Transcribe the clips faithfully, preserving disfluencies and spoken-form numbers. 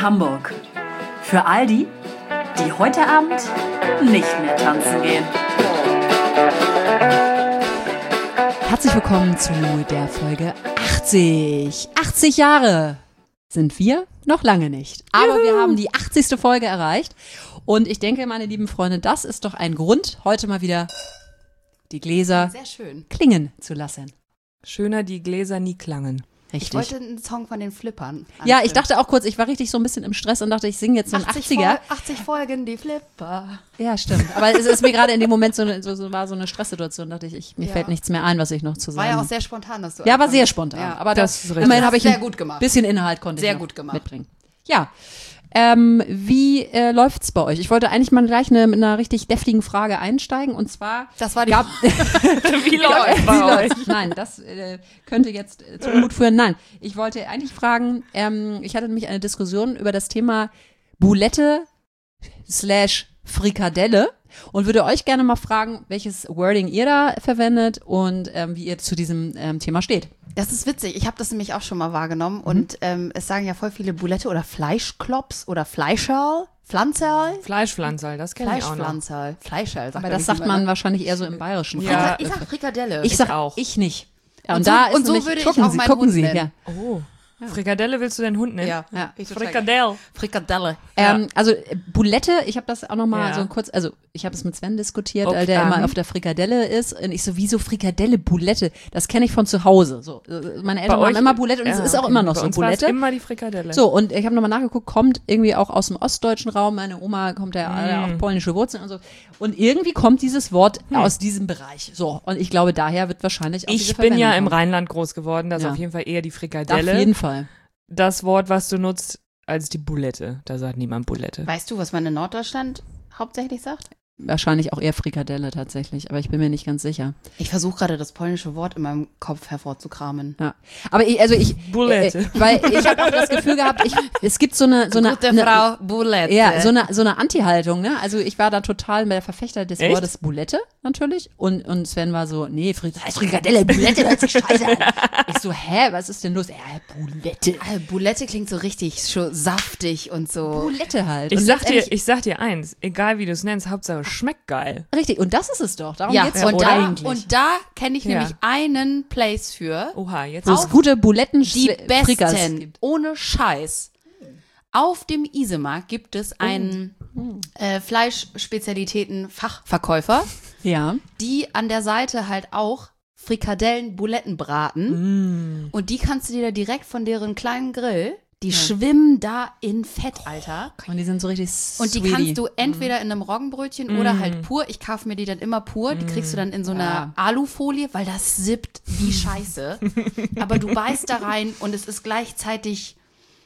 Hamburg. Für all die, die heute Abend nicht mehr tanzen gehen. Herzlich willkommen zu der Folge achtzig. achtzig Jahre sind wir noch lange nicht. Aber wir haben die achtzigste Folge erreicht. Und ich denke, meine lieben Freunde, das ist doch ein Grund, heute mal wieder die Gläser Sehr schön. klingen zu lassen. Schöner, die Gläser nie klangen. Richtig. Ich wollte einen Song von den Flippern. Ja, ich dachte auch kurz, ich war richtig so ein bisschen im Stress und dachte, ich singe jetzt so einen achtzig, achtziger. Fol- achtzig Folgen, die Flipper. Ja, stimmt. Aber es ist mir gerade in dem Moment so, eine, so, so war so eine Stresssituation, dachte ich, ich mir Ja. fällt nichts mehr ein, was ich noch zu sagen War ja auch habe. sehr spontan, dass du Ja, war anfängst. sehr spontan. Ja. Aber Das das, ist richtig. immerhin Das habe ich hast du ein sehr gut gemacht. bisschen Inhalt konnte Sehr ich noch gut gemacht. mitbringen. Ja. Ähm, wie äh, läuft's bei euch? Ich wollte eigentlich mal gleich eine, mit einer richtig deftigen Frage einsteigen und zwar Das war die gab Wie läuft's Wie bei euch? läuft's? Nein, das äh, könnte jetzt äh, zu Unmut führen. Nein, ich wollte eigentlich fragen, ähm, ich hatte nämlich eine Diskussion über das Thema Boulette slash Frikadelle und würde euch gerne mal fragen, welches Wording ihr da verwendet und ähm, wie ihr zu diesem ähm, Thema steht. Das ist witzig. Ich habe das nämlich auch schon mal wahrgenommen. Mhm. Und ähm, es sagen ja voll viele Boulette oder Fleischklops oder Fleischerl. Pflanzerl. Fleischpflanzerl, das kenne ich auch noch. Fleischpflanzerl. Fleischerl. Aber das sagt man wahrscheinlich eher so im Bayerischen. Ja. Ich sag Frikadelle. Ich sag auch. ich nicht. Ja, und, Und so- da ist und so nämlich, würde ich gucken auch Sie, meinen gucken Hund Sie, nennen. ja. Oh, Frikadelle willst du deinen Hund nennen? Ja. Ja. Ich total Frikadelle. Frikadelle. Ähm, also äh, Boulette, ich habe das auch noch mal Ja. so kurz, also ich habe es mit Sven diskutiert, Okay, weil der ähm. immer auf der Frikadelle ist und ich so, wieso Frikadelle, Boulette? Das kenne ich von zu Hause. So, äh, meine Eltern Bei haben euch- immer Boulette und Ja, es ist auch okay. immer noch Bei so uns war es Boulette. immer die Frikadelle. So, und ich habe nochmal nachgeguckt, kommt irgendwie auch aus dem ostdeutschen Raum, meine Oma kommt ja Mm. äh, auch polnische Wurzeln und so. Und irgendwie kommt dieses Wort aus diesem Bereich. So, und ich glaube, daher wird wahrscheinlich auch diese Ich bin ja Verwendung im kommen. Rheinland groß geworden, das ist Ja. auf jeden Fall eher die Auf Frikadelle. jeden Fall. Das Wort, was du nutzt, als die Boulette. Da sagt niemand Boulette. Weißt du, was man in Norddeutschland hauptsächlich sagt? Wahrscheinlich auch eher Frikadelle tatsächlich, aber ich bin mir nicht ganz sicher. Ich versuche gerade das polnische Wort in meinem Kopf hervorzukramen. Ja. Aber ich, also ich, Boulette. Äh, weil ich habe auch das Gefühl gehabt, ich, es gibt so eine, so eine, Gute eine Frau Boulette. ja, so eine, so eine Anti-Haltung, ne? Also ich war da total der Verfechter des Echt? Wortes Boulette, natürlich. Und, und Sven war so, nee, Fri- das heißt Frikadelle, Boulette, hört sich scheiße an. Ich so, hä, was ist denn los? Ja, Boulette. Ah, Boulette klingt so richtig schon saftig und so. Boulette halt. Ich Und sag, dir, letztendlich- ich sag dir eins, egal wie du es nennst, Hauptsache schmeckt geil. Richtig, und das ist es doch. Darum Ja, geht's doch und, da, eigentlich. und da kenne ich Ja. nämlich einen Place für. Oha, jetzt Wo es gute Buletten Die Frikas besten, gibt. ohne Scheiß. Auf dem Isemarkt gibt es einen äh, Fleischspezialitäten-Fachverkäufer, Ja. die an der Seite halt auch Frikadellen, Buletten braten. Mm. Und die kannst du dir da direkt von deren kleinen Grill, die schwimmen da in Fett, Alter. Und die sind so richtig Und die sweetie. kannst du entweder in einem Roggenbrötchen oder halt pur. Ich kaufe mir die dann immer pur. Die kriegst du dann in so einer Ja. Alufolie, weil das sippt wie Scheiße. Aber du beißt da rein und es ist gleichzeitig,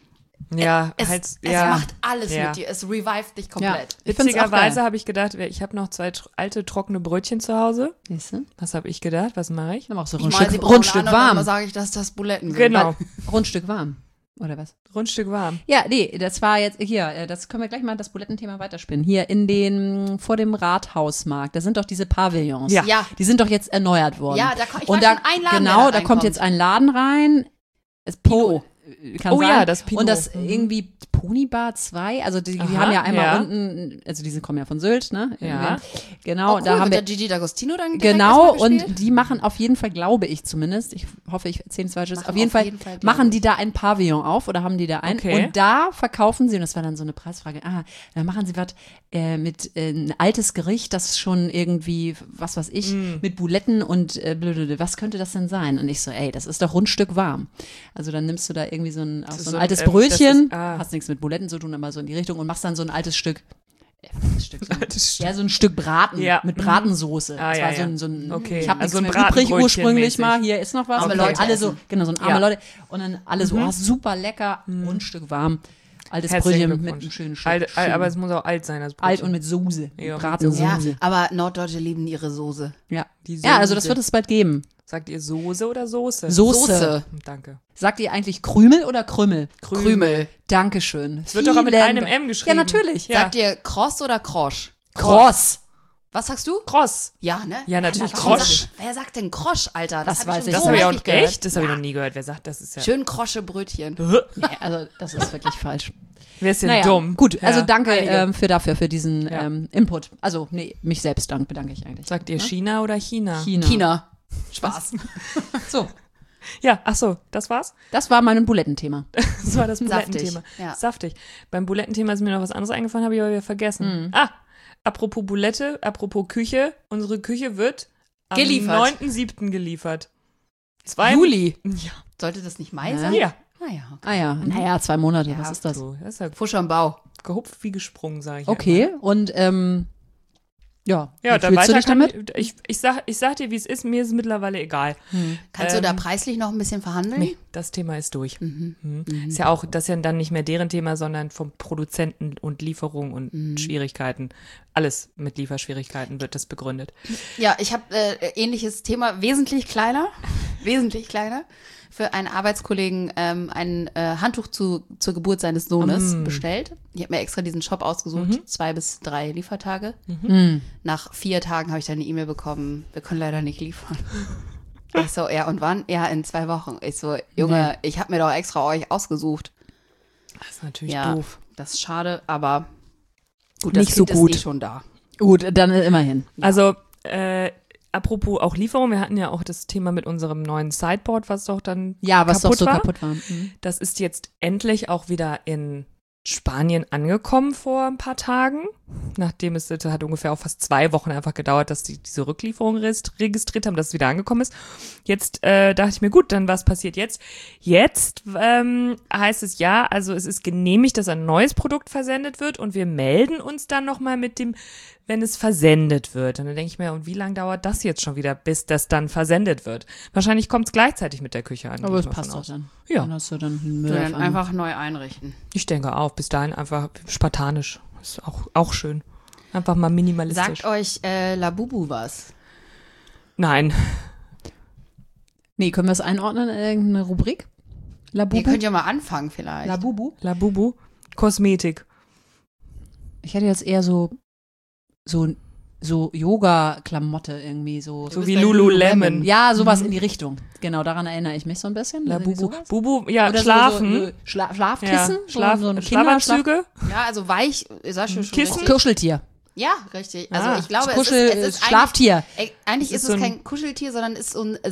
Ja, es, halt, es ja. macht alles Ja. mit dir. Es revived dich komplett. Ich find's auch Witzigerweise geil. habe ich gedacht, ich habe noch zwei tr- alte trockene Brötchen zu Hause. Siehst du? Was habe ich gedacht? Was mache ich? Dann auch so Ich ein mal sie Stück, braun Rundstück an und dann warm. sage ich, dass das Buletten sind. Genau. Rundstück warm. Oder was? Rundstück warm. Ja, nee, das war jetzt hier, äh, das können wir gleich mal das Bulettenthema weiterspinnen. Hier in den, vor dem Rathausmarkt, da sind doch diese Pavillons. Ja. Ja. Die sind doch jetzt erneuert worden. Ja, da ko- ich Und weiß da, schon ein Laden, genau, der da da kommt reinkommt. jetzt ein Laden rein. Es Pinot. Kann Oh sein. ja, das Pinot. Und das Mhm. irgendwie Ponybar zwei, also die, die Aha, haben ja einmal ja. unten, also diese kommen ja von Sylt, ne? Ja. Genau, Oh, cool, da haben wird wir der Gigi D'Agostino dann direkt Genau, erstmal gespielt? und die machen auf jeden Fall, glaube ich zumindest, ich hoffe, ich erzähle nichts Falsches, Machen auf jeden auf Fall, jeden Fall, glaube machen ich. die da ein Pavillon auf oder haben die da einen Okay. und da verkaufen sie, und das war dann so eine Preisfrage, ah, da machen sie was äh, mit äh, ein altes Gericht, das schon irgendwie, was weiß ich, Mm. mit Buletten und äh, blödödö, was könnte das denn sein? Und ich so, ey, das ist doch Rundstück warm. Also dann nimmst du da irgendwie so ein, auch ist so ein so ein, altes ähm, das Brötchen, ist- ah. hast nichts mit Buletten zu tun, aber so in die Richtung und machst dann so ein altes Stück. Äh, altes Stück, so ein, Altes Stück. ja, so ein Stück Braten Ja. mit Bratensoße. Ah, das ja, war so ja. ein, so ein Okay. ich habe Also nichts ein mehr übrig Bratenbrötchen ursprünglich mäßig. mal. Hier ist noch was. Arme Und Leute alle so, essen. genau, so ein arme Ja. Leute. Und dann alle so, oh, super lecker, Rundstück warm. Altes Herzlichen Brötchen mit Glückwunsch. einem schönen Stück. Alt, alt, schön aber es muss auch alt sein, das Brötchen. alt und mit Soße. Ja. Bratensoße. Ja, Ja. aber Norddeutsche lieben ihre Soße. Ja. Die ja, also das Soße. wird es bald geben. Sagt ihr Soße oder Soße? Soße. Soße. Danke. Sagt ihr eigentlich Krümel oder Krümmel? Krümel. Dankeschön. Es wird doch auch mit Vielen einem Dank. M geschrieben. Ja, natürlich. Ja. Sagt ihr Kross oder Krosch? Kross. Was sagst du? Kross. Ja, ne? Ja, natürlich. Warum Grosch. sagt- Wer sagt denn Grosch, Alter? Das hab weiß schon ich Das so habe ich auch häufig gehört. echt, das habe ich noch nie gehört. Wer sagt, das ist ja. Schön Grosche Brötchen. Nee, also das ist wirklich falsch. Wer ist denn Naja, dumm? gut, also Ja, danke einige. ähm, für dafür, für diesen Ja. ähm, Input. Also, nee, mich selbst dank, bedanke ich eigentlich. Sagt ihr Ne? China oder China? China. China. Spaß. So, Ja, ach so, das war's? das war mein Bulettenthema. Das war das Saftig, Bulettenthema. ja. Saftig. Beim Bulettenthema ist mir noch was anderes eingefallen, habe ich aber wieder vergessen. Mhm. Ah, apropos Bulette, apropos Küche. Unsere Küche wird am Geliefert. neunten siebten geliefert. Zwei Juli. Ja. Sollte das nicht Mai Ja. sein? Ja. Naja, okay. Ah ja, naja, zwei Monate, was Ja, ist das? So, das ist ja Fusch am Bau. gehupft wie gesprungen, sage ich. Okay, und ähm, ja, Ja, wie dann fühlst du weiter dich kann damit? ich, ich, ich, sag, ich sag dir, wie es ist, mir ist es mittlerweile egal. Kannst Ähm, du da preislich noch ein bisschen verhandeln? Nee, das Thema ist durch. Mhm. Mhm. Ist ja auch, das ist ja dann nicht mehr deren Thema, sondern vom Produzenten und Lieferung und Mhm. Schwierigkeiten. Alles mit Lieferschwierigkeiten wird das begründet. Ja, ich habe äh, ähnliches Thema, wesentlich kleiner, wesentlich kleiner. Für einen Arbeitskollegen ähm, ein äh, Handtuch zu, zur Geburt seines Sohnes Mm. bestellt. Ich habe mir extra diesen Shop ausgesucht, Mhm. zwei bis drei Liefertage. Mhm. Nach vier Tagen habe ich dann eine E-Mail bekommen, wir können leider nicht liefern. Ich so, ja, und wann? Ja, in zwei Wochen. Ich so, Junge, ich habe mir doch extra euch ausgesucht. Das ist natürlich Ja, doof. das ist schade, aber gut, Nicht das so Kind gut. ist eh schon da. Gut, dann immerhin. Also, äh, apropos auch Lieferung, wir hatten ja auch das Thema mit unserem neuen Sideboard, was doch dann Ja, was kaputt doch so war. kaputt war. Mhm. Das ist jetzt endlich auch wieder in Spanien angekommen vor ein paar Tagen. Nachdem es das hat ungefähr auch fast zwei Wochen einfach gedauert, dass die diese Rücklieferung regist- registriert haben, dass es wieder angekommen ist. Jetzt äh, dachte ich mir, gut, dann was passiert jetzt? Jetzt ähm, heißt es ja, also es ist genehmigt, dass ein neues Produkt versendet wird und wir melden uns dann nochmal mit dem, wenn es versendet wird. Und dann denke ich mir, und wie lange dauert das jetzt schon wieder, bis das dann versendet wird? Wahrscheinlich kommt es gleichzeitig mit der Küche an. Aber gehe es ich mal passt von doch aus. dann. Ja. Dann hast du dann einen Müll So, auf dann einmal. einfach neu einrichten. Ich denke auch, bis dahin einfach spartanisch. Ist auch, auch schön. Einfach mal minimalistisch. Sagt euch äh, Labubu was? Nein. Nee, können wir es einordnen in irgendeine Rubrik? Ihr Labubu? könnt ja mal anfangen vielleicht. Labubu? Labubu. Kosmetik. Ich hätte jetzt eher so, so, so Yoga-Klamotte irgendwie so. So bist wie bei Lululemon. Lululemon. Ja, sowas Mhm. in die Richtung. Genau, daran erinnere ich mich so ein bisschen. Irgendwie Labubu. sowas. Bubu, ja, Oder so- schlafen. So, so Schla ja. Schlafkissen? Schlaf, so, so ein Kinderschlaf- Schlafanzüge. Ja, also weich, ihr sagt schon schon Kissen? richtig. Kuscheltier. Ja, richtig. Also Ah, ich glaube, Kuschel, es ist, es ist Schlaftier. eigentlich, äh, eigentlich Es ist ist es so ein- kein Kuscheltier, sondern ist so ein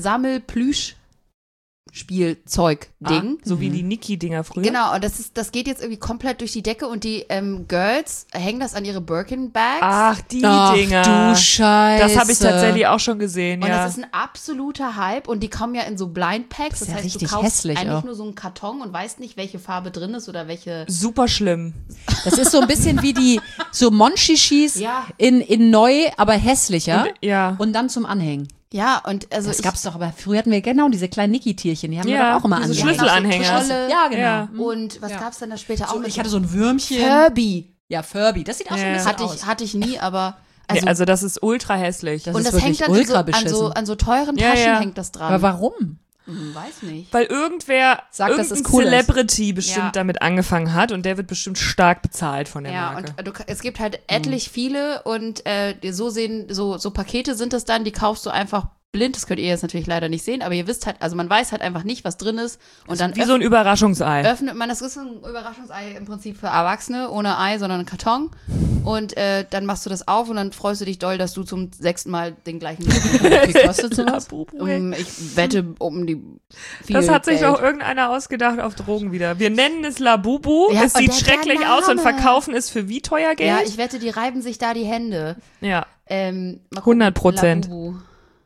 Sammel-Plüsch-Spielzeug-Ding. Ah, so wie die Niki-Dinger früher. Genau, und das ist, das geht jetzt irgendwie komplett durch die Decke und die ähm, Girls hängen das an ihre Birkin-Bags. Ach, die Ach Dinger. du Scheiße. Das habe ich tatsächlich auch schon gesehen, Und ja. das ist ein absoluter Hype und die kommen ja in so Blind Packs. Das ist Das ja heißt, du richtig kaufst hässlich eigentlich auch. nur so einen Karton und weißt nicht, welche Farbe drin ist oder welche. Super schlimm. Das ist so ein bisschen wie die so Monchichis Ja. in, in neu, aber hässlicher. Und, ja. Und dann zum Anhängen. Ja, und also Das ich, gab's doch, aber früher hatten wir genau diese kleinen Niki-Tierchen, die haben wir Ja, doch auch immer diese angehangen. Schlüsselanhänger. Tolle. Ja, genau. Ja. Mhm. Und was Ja. gab's denn da später auch? So, mit ich hatte so ein Würmchen. Furby. Ja, Furby. Das sieht auch schon Ja. ein bisschen Hatte aus. ich, hatte ich nie, aber Also, also, nee, also das ist ultra hässlich. Das und ist das wirklich hängt dann in so, ultra an, so, beschissen. an so teuren Ja, Taschen ja. hängt das dran. Aber warum? Hm, weiß nicht. Weil irgendwer, Sagt, dass irgendein es cool ist. Celebrity bestimmt Ja. damit angefangen hat und der wird bestimmt stark bezahlt von der Ja, Marke. und du, es gibt halt etlich viele und äh, die so sehen, so, so Pakete sind das dann, die kaufst du einfach blind, das könnt ihr jetzt natürlich leider nicht sehen, aber ihr wisst halt, also man weiß halt einfach nicht, was drin ist und dann Wie so ein Überraschungsei. öffnet man, das ist ein Überraschungsei im Prinzip für Erwachsene, ohne Ei, sondern ein Karton. Und äh, dann machst du das auf und dann freust du dich doll, dass du zum sechsten Mal den gleichen. Wie kostet sowas? um, ich wette um die viel Das hat sich Geld. auch irgendeiner ausgedacht auf Drogen wieder. Wir nennen es Labubu, Ja, es und sieht der- der schrecklich aus und Name. verkaufen es für wie teuer Ja, Geld? ich wette, die reiben sich da die Hände. Ja, Ähm, mal gucken, hundert Prozent. Labubu.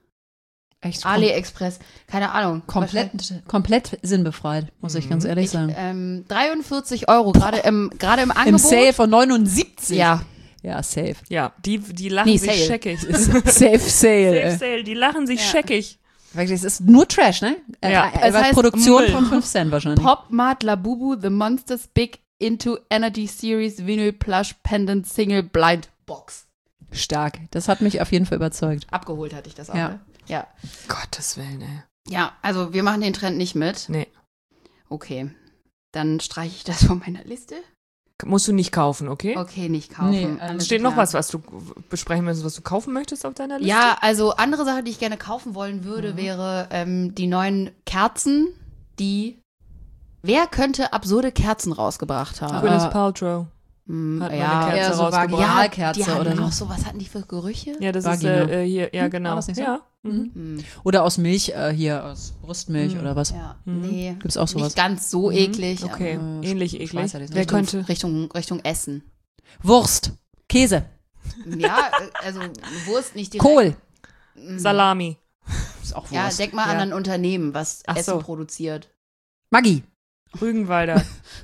Echt AliExpress, keine Ahnung. komplett, komplett sinnbefreit, muss ich ganz ehrlich Ich, sagen. ähm, dreiundvierzig Euro, gerade im, gerade im Im Angebot. Sale von neunundsiebzig. Ja, Ja, safe. Ja, die, die lachen Nee, sich Sale. scheckig. Safe Safe Sale. ey. Sale, die lachen sich Ja. scheckig. Wirklich, es ist nur Trash, ne? Äh, Ja. äh, Es heißt Produktion Müll. von fünf Cent wahrscheinlich. Pop-Mart Labubu, The Monsters Big Into Energy Series Vinyl Plush Pendant Single Blind Box. Stark. Das hat mich auf jeden Fall überzeugt. Abgeholt hatte ich das auch. Ja. Ne? Ja. Gottes Willen, ey. Ja, also wir machen den Trend nicht mit. Nee. Okay. Dann streiche ich das von meiner Liste. Musst du nicht kaufen, okay? Okay, nicht kaufen. Nee, Alles alles Steht noch klar. was, was du besprechen möchtest, was du kaufen möchtest auf deiner Liste? Ja, also andere Sache, die ich gerne kaufen wollen würde, Mhm. wäre ähm, die neuen Kerzen, die Wer könnte absurde Kerzen rausgebracht haben? Gwyneth Paltrow. Hm, Hat mal ja, eine Kerze eher so rausgebracht. Vaginalkerze die hatten oder so. auch so, was hatten die für Gerüche? Ja, das Vagina. ist äh, hier, ja Hm, genau. war das nicht so? Ja. Mhm. Hm, Oder aus Milch, äh, hier aus Brustmilch Mhm. oder was. ja, Mhm. nee. Gibt's auch sowas? Nicht ganz so eklig. Okay, aber, äh, ähnlich ich eklig. weiß ja nicht, Wer Richtung- könnte? Richtung, Richtung Essen. Wurst, Käse, Ja, äh, also Wurst nicht direkt. Kohl. Salami. Ist auch Ja, Wurst. denk mal Ja. an ein Unternehmen, was Ach Essen so. produziert. Maggi. Rügenwalder.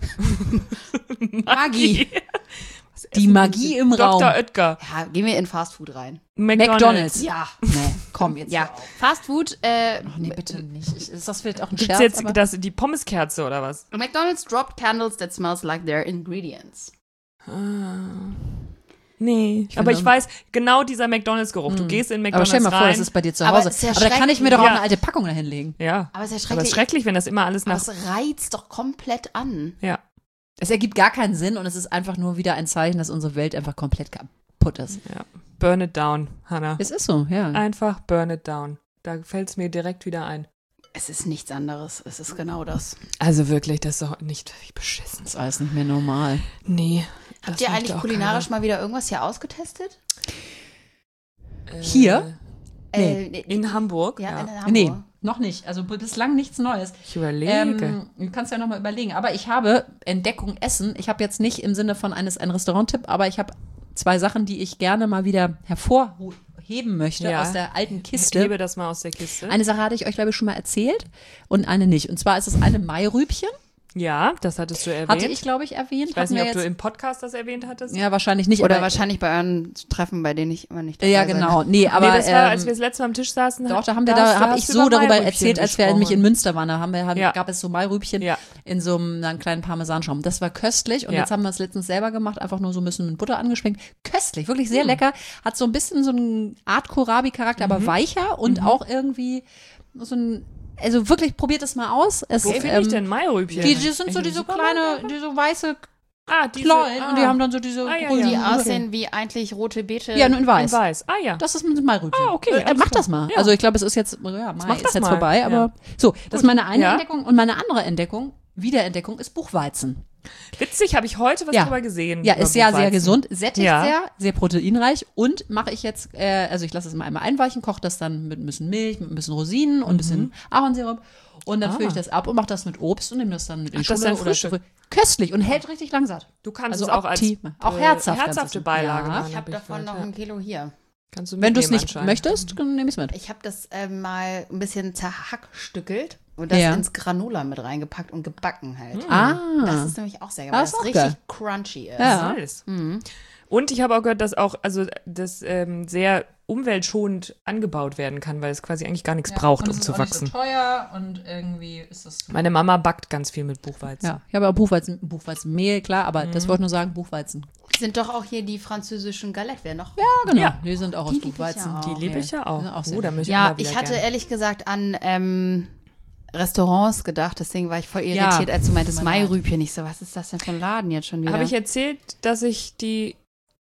Magie. Was Die essen Magie die? im Doktor Raum. Oetker. Ja, gehen wir in Fastfood rein. McDonald's. McDonald's. Ja. Nee, komm jetzt. Ja, hör auf. Fastfood, äh, Ach nee, bitte nicht. Ich, ist das vielleicht auch ein Gibt's Scherz? jetzt aber- das, die Pommeskerze oder was? McDonald's dropped candles that smells like their ingredients. Ah. Nee, Ich aber finde- ich weiß, genau dieser McDonalds-Geruch. Du Mm. gehst in aber McDonald's stell dir mal vor, rein. das ist bei dir zu Aber Hause. es ist ja aber da kann ich mir doch auch schrecklich. eine alte Packung dahin legen. ja, Aber es ist ja aber es schrecklich. ist schrecklich, wenn das immer alles Aber nach... es reizt doch komplett an. Ja, Es ergibt gar keinen Sinn und es ist einfach nur wieder ein Zeichen, dass unsere Welt einfach komplett kaputt ist. ja. Burn it down, Hannah. Es ist so, ja. Einfach burn it down. Da fällt es mir direkt wieder ein. Es ist nichts anderes. Es ist genau das. Also wirklich, das ist doch nicht wie beschissen. Das ist alles nicht mehr normal. Nee. Habt das ihr möchte eigentlich auch kulinarisch mal wieder irgendwas hier ausgetestet? keiner. Äh, Hier? Äh, In Hamburg? Ja, Ja. in Hamburg. Nee, noch nicht. Also bislang nichts Neues. Ich überlege. Ähm, du kannst ja nochmal überlegen. Aber ich habe Entdeckung Essen. Ich habe jetzt nicht im Sinne von eines ein Restaurant-Tipp, aber ich habe zwei Sachen, die ich gerne mal wieder hervorheben möchte Ja. aus der alten Ich Kiste. hebe das mal aus der Kiste. Eine Sache hatte ich euch, glaube ich, schon mal erzählt und eine nicht. Und zwar ist es eine Mairübchen. ja, das hattest du erwähnt. Hatte ich, glaube ich, erwähnt. ich weiß Hatten nicht, wir ob du jetzt- im Podcast das erwähnt hattest. Ja, wahrscheinlich nicht. Oder aber, wahrscheinlich bei euren Treffen, bei denen ich immer nicht dabei Ja, sein genau. Nee, aber nee, das war, ähm, als wir das letzte Mal am Tisch saßen. doch, da haben wir hast da, du- habe hast ich du so über darüber Mairübchen erzählt, als wir nämlich in gesprochen. Münster waren. Da haben wir, haben, Ja. gab es so Mairübchen Ja. in so einem, einem kleinen Parmesanschaum. Das war köstlich und Ja. jetzt haben wir es letztens selber gemacht, einfach nur so ein bisschen mit Butter angeschwenkt. Köstlich, wirklich Hm. sehr lecker. Hat so ein bisschen so einen Art Kohlrabi-Charakter, Mhm. aber weicher und auch irgendwie so ein, also wirklich, probiert es mal aus. Es, Wo finde ich ähm, denn Mairübchen? Die, die sind so Im diese Supermarkt kleine, einfach? diese weiße Ah, diese, Klein ah. und die haben dann so diese Ah, ja, grünen. ja. Die okay. aussehen wie eigentlich rote Beete. Ja, nur in In weiß. weiß. Ah ja. Das ist mit dem Mairübchen. Ah, okay, Äh, alles mach klar. das mal. Ja. Also ich glaube, es ist jetzt, ja, Mai mach ist das jetzt mal. vorbei, aber Ja. so, das ist meine eine Ja. Entdeckung und meine andere Entdeckung, Wiederentdeckung, ist Buchweizen. Witzig, habe ich heute was Ja. drüber gesehen. Ja, über ist ja sehr Buchweizen. gesund, sättigt Ja. sehr, sehr proteinreich und mache ich jetzt, äh, also ich lasse es mal einmal einweichen, koche das dann mit ein bisschen Milch, mit ein bisschen Rosinen und ein bisschen Ahornsirup und dann Mhm. Ah. fülle ich das ab und mache das mit Obst und nehme das dann mit in die Ach, das ist Schule dein oder Frühstück? zurück. Köstlich und hält richtig lang satt. Du kannst Also es auch als optim- auch äh, herzhaft herzhafte kannst du es- Beilage Ja. machen. Ich habe hab davon gehört, noch ja. ein Kilo hier. Kannst du Wenn du es mitnehmen nicht anscheinend. möchtest, dann nehme ich es mit. Ich habe das ähm, mal ein bisschen zerhackstückelt und das Ja. ins Granola mit reingepackt und gebacken halt. Ah, Das ist nämlich auch sehr geil, Ah, weil ist das auch richtig geil. crunchy ist. Ja. Nice. Mhm. Und ich habe auch gehört, dass auch also das ähm, sehr umweltschonend angebaut werden kann, weil es quasi eigentlich gar nichts braucht, um zu wachsen. teuer und irgendwie ist das. Meine Mama backt ganz viel mit Buchweizen. Ja, ich habe auch Buchweizen, Buchweizenmehl, klar, aber Mhm. das wollte ich nur sagen, Buchweizen. Sind doch auch hier die französischen Galettes, wer noch? Ja, genau. Ja. Die sind auch aus Die lieb ich Buchweizen. ja auch. Die liebe ich ja auch. Die sind auch sehr oh, da lecker. möchte ich Ja, immer wieder ich hatte gern. ehrlich gesagt an ähm, Restaurants gedacht, deswegen war ich voll Ja. irritiert, als du meintest Tut mir leid. Mairübchen. Ich so, was ist das denn für ein Laden jetzt schon wieder? Habe ich erzählt, dass ich die,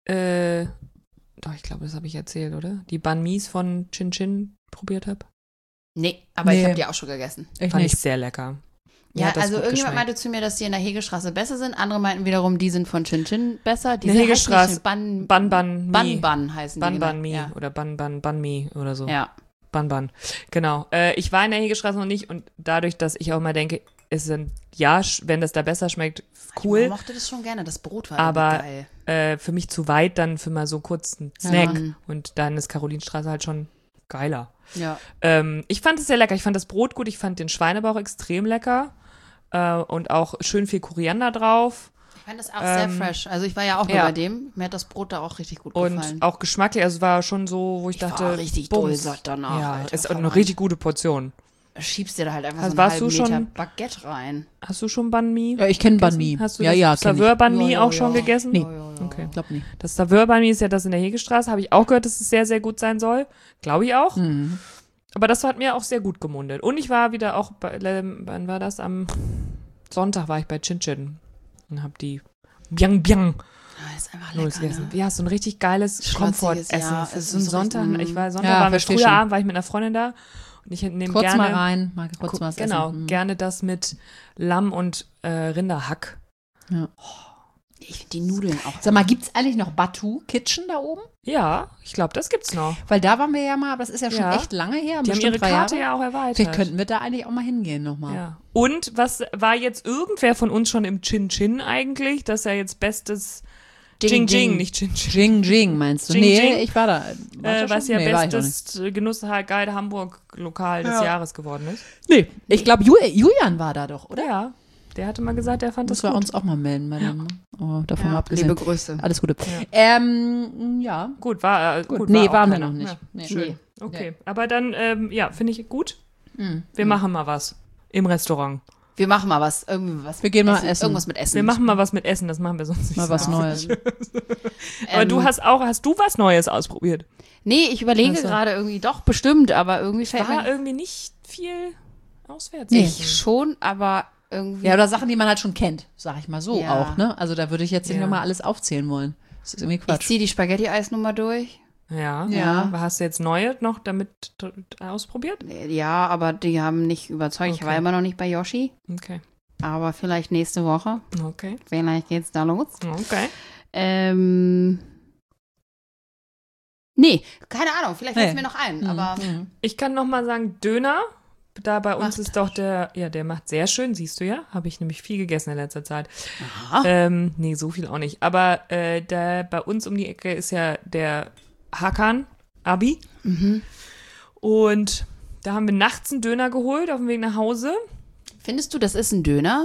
äh, doch, ich glaube, das habe ich erzählt, oder? Die Banh Mis von Chin Chin probiert habe. Nee, aber Nee. ich habe die auch schon gegessen. Ich Fand nicht. ich sehr lecker. Mir Ja, hat das also gut irgendjemand geschmeckt. meinte zu mir, dass die in der Hegestraße besser sind. Andere meinten wiederum, die sind von Chin Chin besser. Die In der heißen Hegestraße. nicht Ban Ban Ban Mi. Ban Ban heißen Ban die. Ban Mi Ja. oder Ban Ban Ban Mi oder so. ja. Ban Ban. Genau. Äh, ich war in der Hegestraße noch nicht und dadurch, dass ich auch mal denke, es sind, ja, sch- wenn das da besser schmeckt, Ich cool. mochte das schon gerne. Das Brot war Aber- irgendwie geil. Äh, für mich zu weit dann für mal so kurz einen Snack. Ja. Und dann ist Karolinstraße halt schon geiler. Ja. Ähm, ich fand es sehr lecker. Ich fand das Brot gut. Ich fand den Schweinebauch extrem lecker. Äh, und auch schön viel Koriander drauf. Ich fand das auch sehr Ähm, fresh. Also ich war ja auch nur ja. bei dem. Mir hat das Brot da auch richtig gut Und gefallen. auch geschmacklich. Also es war schon so, wo ich, Ich dachte. war richtig Bums. doll satt danach, Ja, Alter, ist eine verdammt. richtig gute Portion. Schiebst dir da halt einfach Also so einen warst du halben Meter schon- Baguette rein. Hast du schon Banh Mi? Ja, ich kenne Banh Mi. Hast du ja, das ja, kenn ich. Saveur Banh Mi Ja, ja, auch schon ja. gegessen? Nee. Ja, ja, ja. Okay. Ich glaube nicht. Das Saveur Banh Mi ist ja das in der Hegestraße. Habe ich auch gehört, dass es sehr, sehr gut sein soll. Glaube ich auch. Mhm. Aber das hat mir auch sehr gut gemundet. Und ich war wieder auch bei, ähm, wann war das? Am Sonntag war ich bei Chin Chin und habe die Biang Biang. Ah, ist einfach Los lecker, gegessen. ne? Ja, so ein richtig geiles Schlotziges, Komfortessen ja, für es so einen ist so Sonntag. richtig, Ich war Sonntag, Ja, waren wir versteh früher schon. Abend, war ich mit einer Freundin da und ich nehme Kurz gerne, mal rein, mal kurz gu- was genau, essen. Mhm. gerne das mit Lamm und äh, Rinderhack. Ich finde die Nudeln auch. Sag mal, gibt's eigentlich noch Batu Kitchen da oben? Ja, ich glaube, das gibt's noch. Weil da waren wir ja mal, aber das ist ja schon Ja. echt lange her. Die haben bestimmt ihre drei Karte Jahre. ja auch erweitert. Vielleicht könnten wir da eigentlich auch mal hingehen nochmal. Ja. Und was war jetzt irgendwer von uns schon im Chin Chin eigentlich? Das ist ja jetzt bestes Jing Jing, nicht Chin Chin. Jing Jing meinst du? Jing nee, Jing. ich war da. War Äh, da was schon? ja nee, war ich noch nicht. bestes Genussguide Hamburg-Lokal des Ja. Jahres geworden ist. Nee, ich glaube, Julian war da doch, oder? Ja, der hatte mal gesagt, der fand Müssen das wir gut. uns auch mal melden bei dem. Ne? Oh, davon mal Ja, abgesehen. liebe Grüße. Alles Gute. Ähm, ja. Gut, war äh, Gut. gut. Nee, war auch waren wir keiner. noch nicht. Ja, Nee. schön. Nee. Okay, aber dann, ähm, ja, finde ich gut. Mhm. Wir machen mal was im Restaurant. Wir machen mal was. Irgendwie was. Wir gehen mal essen. Irgendwas mit Essen. Wir machen mal was mit Essen, das machen wir sonst nicht. Mal so. was Neues. Aber Ähm, du hast auch, hast du was Neues ausprobiert? Nee, ich überlege Ach so. gerade irgendwie doch bestimmt, aber irgendwie fällt War mir irgendwie nicht viel auswärts. Nee. ich schon, aber irgendwie. Ja, oder Sachen, die man halt schon kennt, sag ich mal so Ja. auch, ne? Also da würde ich jetzt nicht Ja. nochmal alles aufzählen wollen. Das ist irgendwie ich Quatsch. ziehe die Spaghetti-Eisnummer durch. Ja. Ja. Aber hast du jetzt neue noch damit t- ausprobiert? Ja, aber die haben nicht überzeugt. Ich Okay. war immer noch nicht bei Yoshi, Okay. aber vielleicht nächste Woche. Okay. Vielleicht geht's da los. Okay. Ähm. Nee, keine Ahnung, vielleicht Nee. fällt es mir noch ein, aber Mhm. Ich kann noch mal sagen, Döner. Da bei uns Macht ist doch der, ja, der macht sehr schön, siehst du ja. Habe ich nämlich viel gegessen in letzter Zeit. Aha. Ähm, nee, so viel auch nicht. Aber äh, da bei uns um die Ecke ist ja der Hakan Abi. Mhm. Und da haben wir nachts einen Döner geholt auf dem Weg nach Hause. Findest du, das ist ein Döner?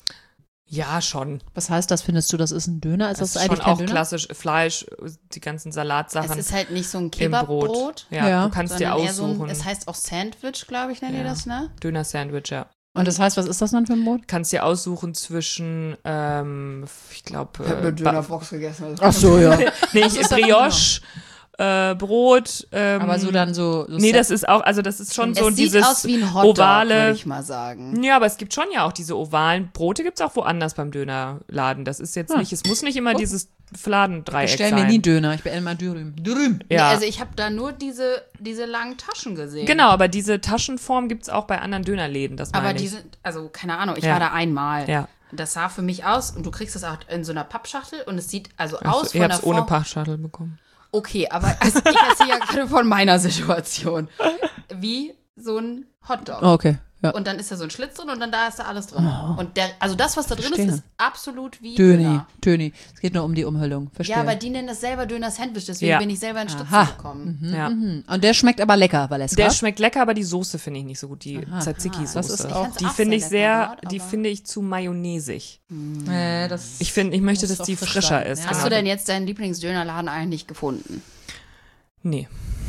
Ja, schon. Was heißt das, findest du, das ist ein Döner? Ist das, Das ist eigentlich schon auch kein Döner? klassisch Fleisch, die ganzen Salatsachen Es ist halt nicht so ein im Kebabbrot. Brot. Ja, Ja. du kannst dir sondern eher so aussuchen. ein, es heißt auch Sandwich, glaube ich, nennen die Ja. das, ne? Döner-Sandwich, ja. Und das heißt, was ist das dann für ein Brot? Kannst dir aussuchen zwischen, ähm, ich glaube, äh, Ba- gegessen. Ach so, ja. nee, ist das Brioche, äh, Brot. Ähm, Aber so dann so. so nee, Set- das ist auch, also das ist schon Es so sieht dieses aus wie ein Hotdog, ovale. würde ich mal sagen. Ja, aber es gibt schon ja auch diese ovalen Brote, gibt es auch woanders beim Dönerladen. Das ist jetzt Ah. nicht, es muss nicht immer dieses Fladendreieck Ich bestell sein. mir nie Döner, ich bestelle immer Dürüm. Dürüm. Nee, ja. also ich habe da nur diese, diese langen Taschen gesehen. Genau, aber diese Taschenform gibt es auch bei anderen Dönerläden, das Aber meine die ich. sind, also keine Ahnung, ich Ja. war da einmal. Ja. Das sah für mich aus und du kriegst es auch in so einer Pappschachtel und es sieht also Ach so, aus ich von der hab's ohne Form. Pappschachtel bekommen. Okay, aber also ich erzähle ja gerade von meiner Situation. Wie so ein Hotdog. Oh, okay. Ja. Und dann ist da so ein Schlitz drin und dann da ist da alles drin. Und der, also das, was da drin Verstehe. ist, ist absolut wie Döni, Döner. Döni. Es geht nur um die Umhüllung. Verstehe. Ja, aber die nennen das selber Döner-Sandwich, deswegen Ja. bin ich selber in Stützen Aha. gekommen. Ja. Mhm. Und der schmeckt aber lecker, Valeska. Der schmeckt lecker, aber die Soße finde ich nicht so gut, die Tzatziki-Soße. das ist Ich auch- find's die auch finde ich sehr sehr, lecker dort, die aber- finde ich zu mayonnaisig. äh, das Ich finde, ich möchte, Muss dass doch die frisch frischer sein, ist. ja. Hast genau. du denn jetzt deinen Lieblingsdönerladen eigentlich gefunden? Nee.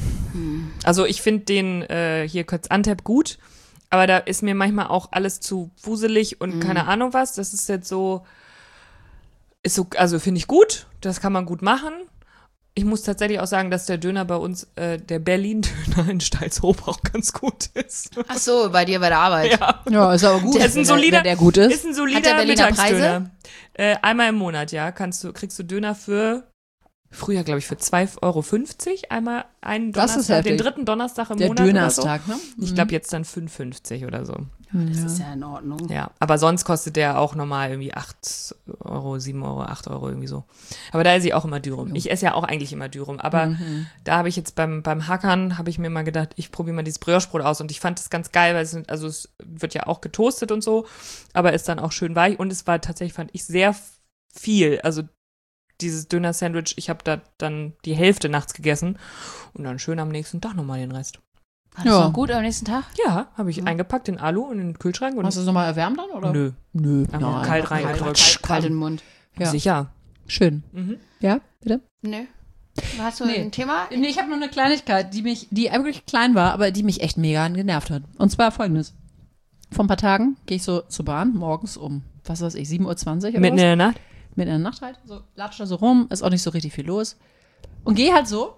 Also ich finde den äh, hier kurz Antep gut, aber da ist mir manchmal auch alles zu wuselig und keine Ahnung was. Das ist jetzt so, ist so, also finde ich gut, das kann man gut machen. Ich muss tatsächlich auch sagen, dass der Döner bei uns, äh, der Berlin-Döner in Stalzhoop auch ganz gut ist. Ach so, bei dir bei der Arbeit. Ja. ja, ist aber gut. Der ist ein wenn solider, der, wenn der gut ist. Ist ein solider Hat der Berliner Mittagsdöner. Äh, einmal im Monat, ja, kannst du, kriegst du Döner für, früher glaube ich für zwei Euro fünfzig, einmal einen Das ist Donnerstag, den heftig. dritten Donnerstag im Der Monat Dönerstag, ne? oder so. Ich glaube jetzt dann fünf fünfzig oder so. Das ist ja in Ordnung. Ja, aber sonst kostet der auch normal irgendwie acht Euro, sieben Euro, acht Euro irgendwie so. Aber da esse ich auch immer Dürum. Ich esse ja auch eigentlich immer Dürum, aber Mhm. da habe ich jetzt beim, beim Hackern, habe ich mir mal gedacht, ich probiere mal dieses Brioche-Brot aus und ich fand das ganz geil, weil es, sind, also es wird ja auch getoastet und so, aber ist dann auch schön weich und es war tatsächlich, fand ich, sehr viel, also dieses Döner-Sandwich, ich habe da dann die Hälfte nachts gegessen und dann schön am nächsten Tag nochmal den Rest. War das Ja. noch gut am nächsten Tag? Ja, habe ich eingepackt in Alu in den Kühlschrank und Hast du es nochmal erwärmt dann? Oder? nö, Nö. einfach nein. kalt reingedrückt. Kalt, kalt in den Mund. Ja. Sicher. Schön. Mhm. Ja, bitte? Nö. Hast du Nee. ein Thema? Nee, ich habe nur eine Kleinigkeit, die mich, die wirklich klein war, aber die mich echt mega genervt hat. Und zwar folgendes. Vor ein paar Tagen gehe ich so zur Bahn, morgens um, was weiß ich, sieben Uhr zwanzig oder Mitten in was? der Nacht? Mitten in der Nacht halt. So, latscht da so rum, ist auch nicht so richtig viel los. Und gehe halt so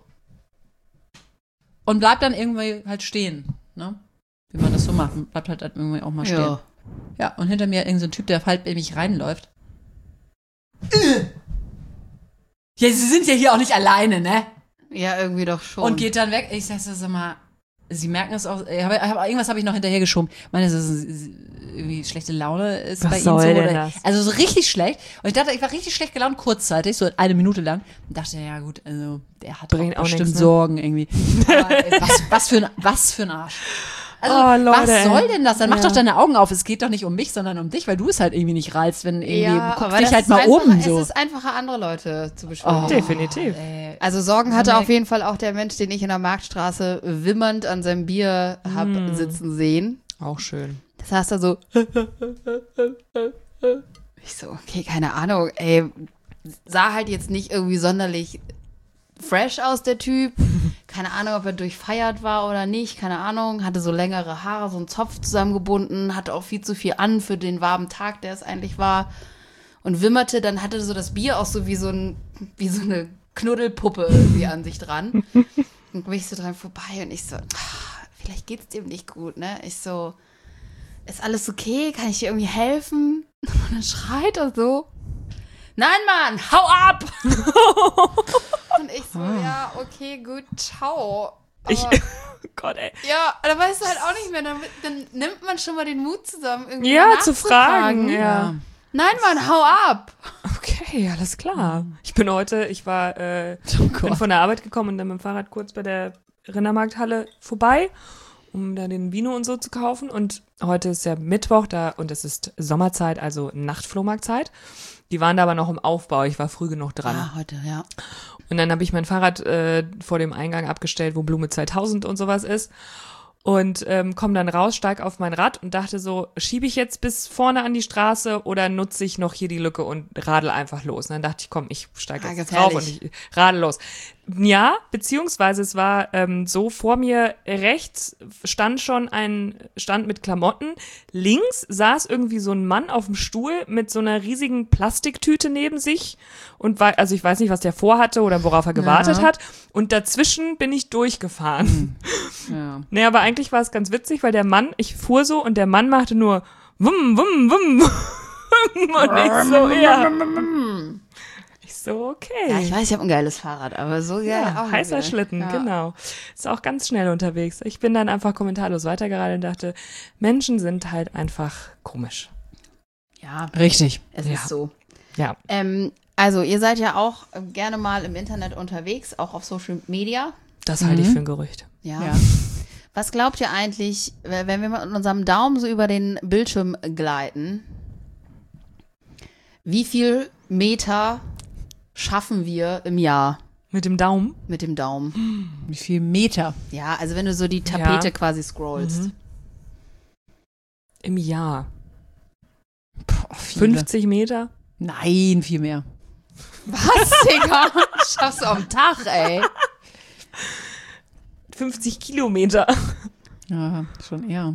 und bleib dann irgendwie halt stehen, ne? Wie man das so macht. Man bleibt halt irgendwie auch mal stehen. Ja. Ja, und hinter mir irgend so ein Typ, der halt in mich reinläuft. Ja, sie sind ja hier auch nicht alleine, ne? Ja, irgendwie doch schon. Und geht dann weg. Ich sag so, sag mal, sie merken es auch, ich hab, hab, irgendwas habe ich noch hinterher geschoben. Ich meine, das ist irgendwie schlechte Laune ist Was bei ihnen soll so. denn Oder, das? also so richtig schlecht. Und ich dachte, ich war richtig schlecht gelaunt, kurzzeitig, so eine Minute lang. Und dachte, ja gut, also der hat Bringt auch auch bestimmt nix, ne? Sorgen irgendwie. Aber, ey, was, was, für ein, was für ein Arsch. Also, Oh, Leute, was soll denn das? Dann mach ja. doch deine Augen auf. Es geht doch nicht um mich, sondern um dich, weil du es halt irgendwie nicht reizt, wenn irgendwie, ja, guck aber dich das halt ist mal einfacher, um, so. Es ist einfacher, andere Leute zu beschwören. Oh. Definitiv. Ey, Also Sorgen hatte Ja, auf jeden Fall auch der Mensch, den ich in der Marktstraße wimmernd an seinem Bier hab Mm. sitzen sehen. Auch schön. Das saß da so. Ich so, okay, keine Ahnung. Ey, sah halt jetzt nicht irgendwie sonderlich fresh aus, der Typ. Keine Ahnung, ob er durchfeiert war oder nicht. Keine Ahnung. Hatte so längere Haare, so einen Zopf zusammengebunden. Hatte auch viel zu viel an für den warmen Tag, der es eigentlich war. Und wimmerte, dann hatte so das Bier auch so wie so, ein, wie so eine Knuddelpuppe irgendwie an sich dran. Und bin ich so dran vorbei und ich so, ah, vielleicht geht's dem nicht gut, ne? Ich so, ist alles okay? Kann ich dir irgendwie helfen? Und dann schreit er so, nein, Mann, hau ab! Und ich so, ja, okay, gut, ciao. Aber, Ich, oh Gott, ey. ja, da weißt du halt auch nicht mehr, dann, dann nimmt man schon mal den Mut zusammen, irgendwie Ja, mal zu fragen, nachzufragen. ja. Nein, Mann, hau ab! Okay, alles klar. Ich bin heute, ich war, äh, Oh bin Gott. von der Arbeit gekommen und dann mit dem Fahrrad kurz bei der Rindermarkthalle vorbei, um da den Vino und so zu kaufen. Und heute ist ja Mittwoch da und es ist Sommerzeit, also Nachtflohmarktzeit. Die waren da aber noch im Aufbau. Ich war früh genug dran. Ah, heute, ja. Und dann habe ich mein Fahrrad äh, vor dem Eingang abgestellt, wo Blume zweitausend und sowas ist. Und ähm, komme dann raus, steig auf mein Rad und dachte so, schiebe ich jetzt bis vorne an die Straße oder nutze ich noch hier die Lücke und radel einfach los? Und dann dachte ich, komm, ich steige Ah, jetzt drauf und gefährlich. ich radel los. Ja, beziehungsweise es war ähm, so, vor mir rechts stand schon ein Stand mit Klamotten. Links saß irgendwie so ein Mann auf dem Stuhl mit so einer riesigen Plastiktüte neben sich und war, also ich weiß nicht, was der vorhatte oder worauf er gewartet Ja. hat. Und dazwischen bin ich durchgefahren. Ja. Nee, aber eigentlich war es ganz witzig, weil der Mann, ich fuhr so und der Mann machte nur wumm, wumm, wumm. Und ich so, ja. Ich so, okay. Ja, ich weiß, ich habe ein geiles Fahrrad, aber so geil Ja, auch nicht heißer geil. Schlitten, Ja. genau. Ist auch ganz schnell unterwegs. Ich bin dann einfach kommentarlos weitergeradelt und dachte, Menschen sind halt einfach komisch. Ja, Richtig. es Ja. ist so. Ja. Ähm, also, ihr seid ja auch ähm, gerne mal im Internet unterwegs, auch auf Social Media. Das halte ich Mhm. für ein Gerücht. Ja. Ja. Was glaubt ihr eigentlich, wenn wir mit unserem Daumen so über den Bildschirm gleiten, wie viel Meter schaffen wir im Jahr Mit dem Daumen? mit dem Daumen? Wie viel Meter? Ja, also wenn du so die Tapete Ja. quasi scrollst. Mhm. Im Jahr. Boah, viele. fünfzig Meter? Nein, viel mehr. Was, Digga? Schaffst du am Tag, ey. fünfzig Kilometer. Ja, schon eher.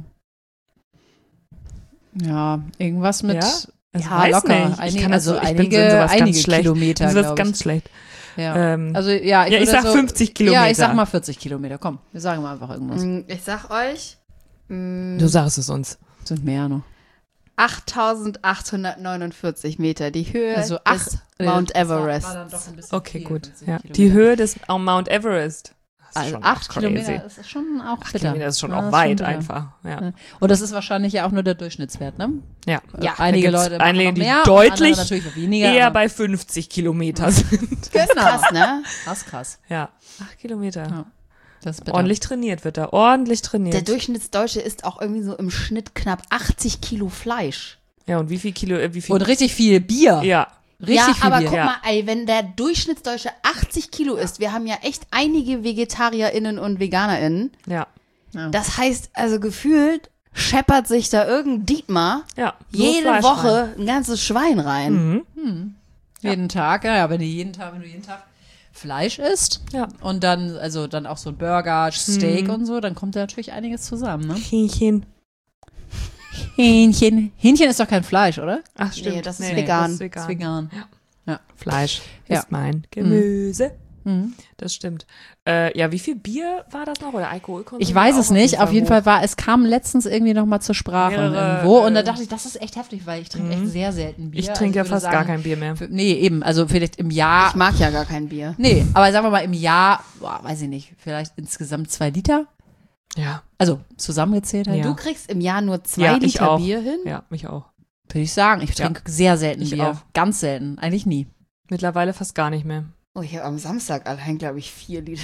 Ja, irgendwas mit. Ja? Also ja, weiß locker. nicht. Ich Einige, kann das also so- ich bin einige, so in sowas ganz einige schlecht. Kilometer, Das wird glaub ganz ich. schlecht. Ja. Ähm, Also ja, ich, ja, ich würde sag so, fünfzig Kilometer. Ja, ich sag mal vierzig Kilometer. Komm, wir sagen mal einfach irgendwas. Mm, Ich sag euch, mm, Du sagst es uns. Sind mehr noch. achttausendachthundertneunundvierzig Meter, die Höhe Also des acht- Mount äh, Everest. war dann doch ein bisschen Okay, viel, gut. vierzig Ja. Kilometer. Die Höhe des Mount Everest. Das ist Also schon acht crazy. Kilometer ist schon auch Acht bitter. Kilometer ist schon Ja, auch ist weit bitter. einfach. Ja. Ja. Und das ist wahrscheinlich ja auch nur der Durchschnittswert, ne? Ja. Ja, Einige da gibt's Leute machen einige, noch die mehr, deutlich und andere natürlich weniger. Eher aber bei fünfzig Kilometer sind. Das ist krass, ne? das ist krass. Ja. Acht Kilometer. Ja. Das ist bitter. Ordentlich trainiert wird da. Ordentlich trainiert. Der Durchschnittsdeutsche isst auch irgendwie so im Schnitt knapp achtzig Kilo Fleisch. Ja, und wie viel Kilo, äh, wie viel? Und richtig viel Bier. ja. Richtig ja, viel aber Bier. guck Ja. mal, ey, wenn der Durchschnittsdeutsche achtzig Kilo isst, wir haben ja echt einige VegetarierInnen und VeganerInnen. Ja. Ja. Das heißt, also gefühlt scheppert sich da irgendein Dietmar Ja. Nur jede Fleisch Woche rein. ein ganzes Schwein rein. Mhm. Jeden Tag, ja, ja, wenn du jeden Tag, wenn du jeden Tag Fleisch isst Ja. und dann, also dann auch so ein Burger, Steak und so, dann kommt da natürlich einiges zusammen, ne? Hähnchen. Hähnchen. Hähnchen ist doch kein Fleisch, oder? Ach, stimmt. Nee, das ist vegan. Das ist Das vegan. ist vegan. Fleisch Ja. ist mein Gemüse. Mhm. Das stimmt. Äh, ja, wie viel Bier war das noch oder Alkoholkonsum? Ich weiß Auch es nicht. Auf jeden hoch. Fall war, es kam letztens irgendwie noch mal zur Sprache Mehrere, irgendwo. Und da äh, dachte ich, das ist echt heftig, weil ich trinke Mhm. echt sehr selten Bier. Ich trinke ja Also würde fast gar sagen, kein Bier mehr. für- Nee, eben. Also vielleicht im Jahr. Ich mag ja gar kein Bier. Nee, aber sagen wir mal im Jahr, boah, weiß ich nicht, vielleicht insgesamt zwei Liter. Ja, Also zusammengezählt halt. Ja. Du kriegst im Jahr nur zwei Ja, ich Liter auch. Bier hin? ja, mich auch. Würde ich sagen. Ich Ja. trinke sehr selten Ich Bier. auch. Ganz selten. Eigentlich nie. Mittlerweile fast gar nicht mehr. Oh, ich habe am Samstag allein, glaube ich, vier Liter.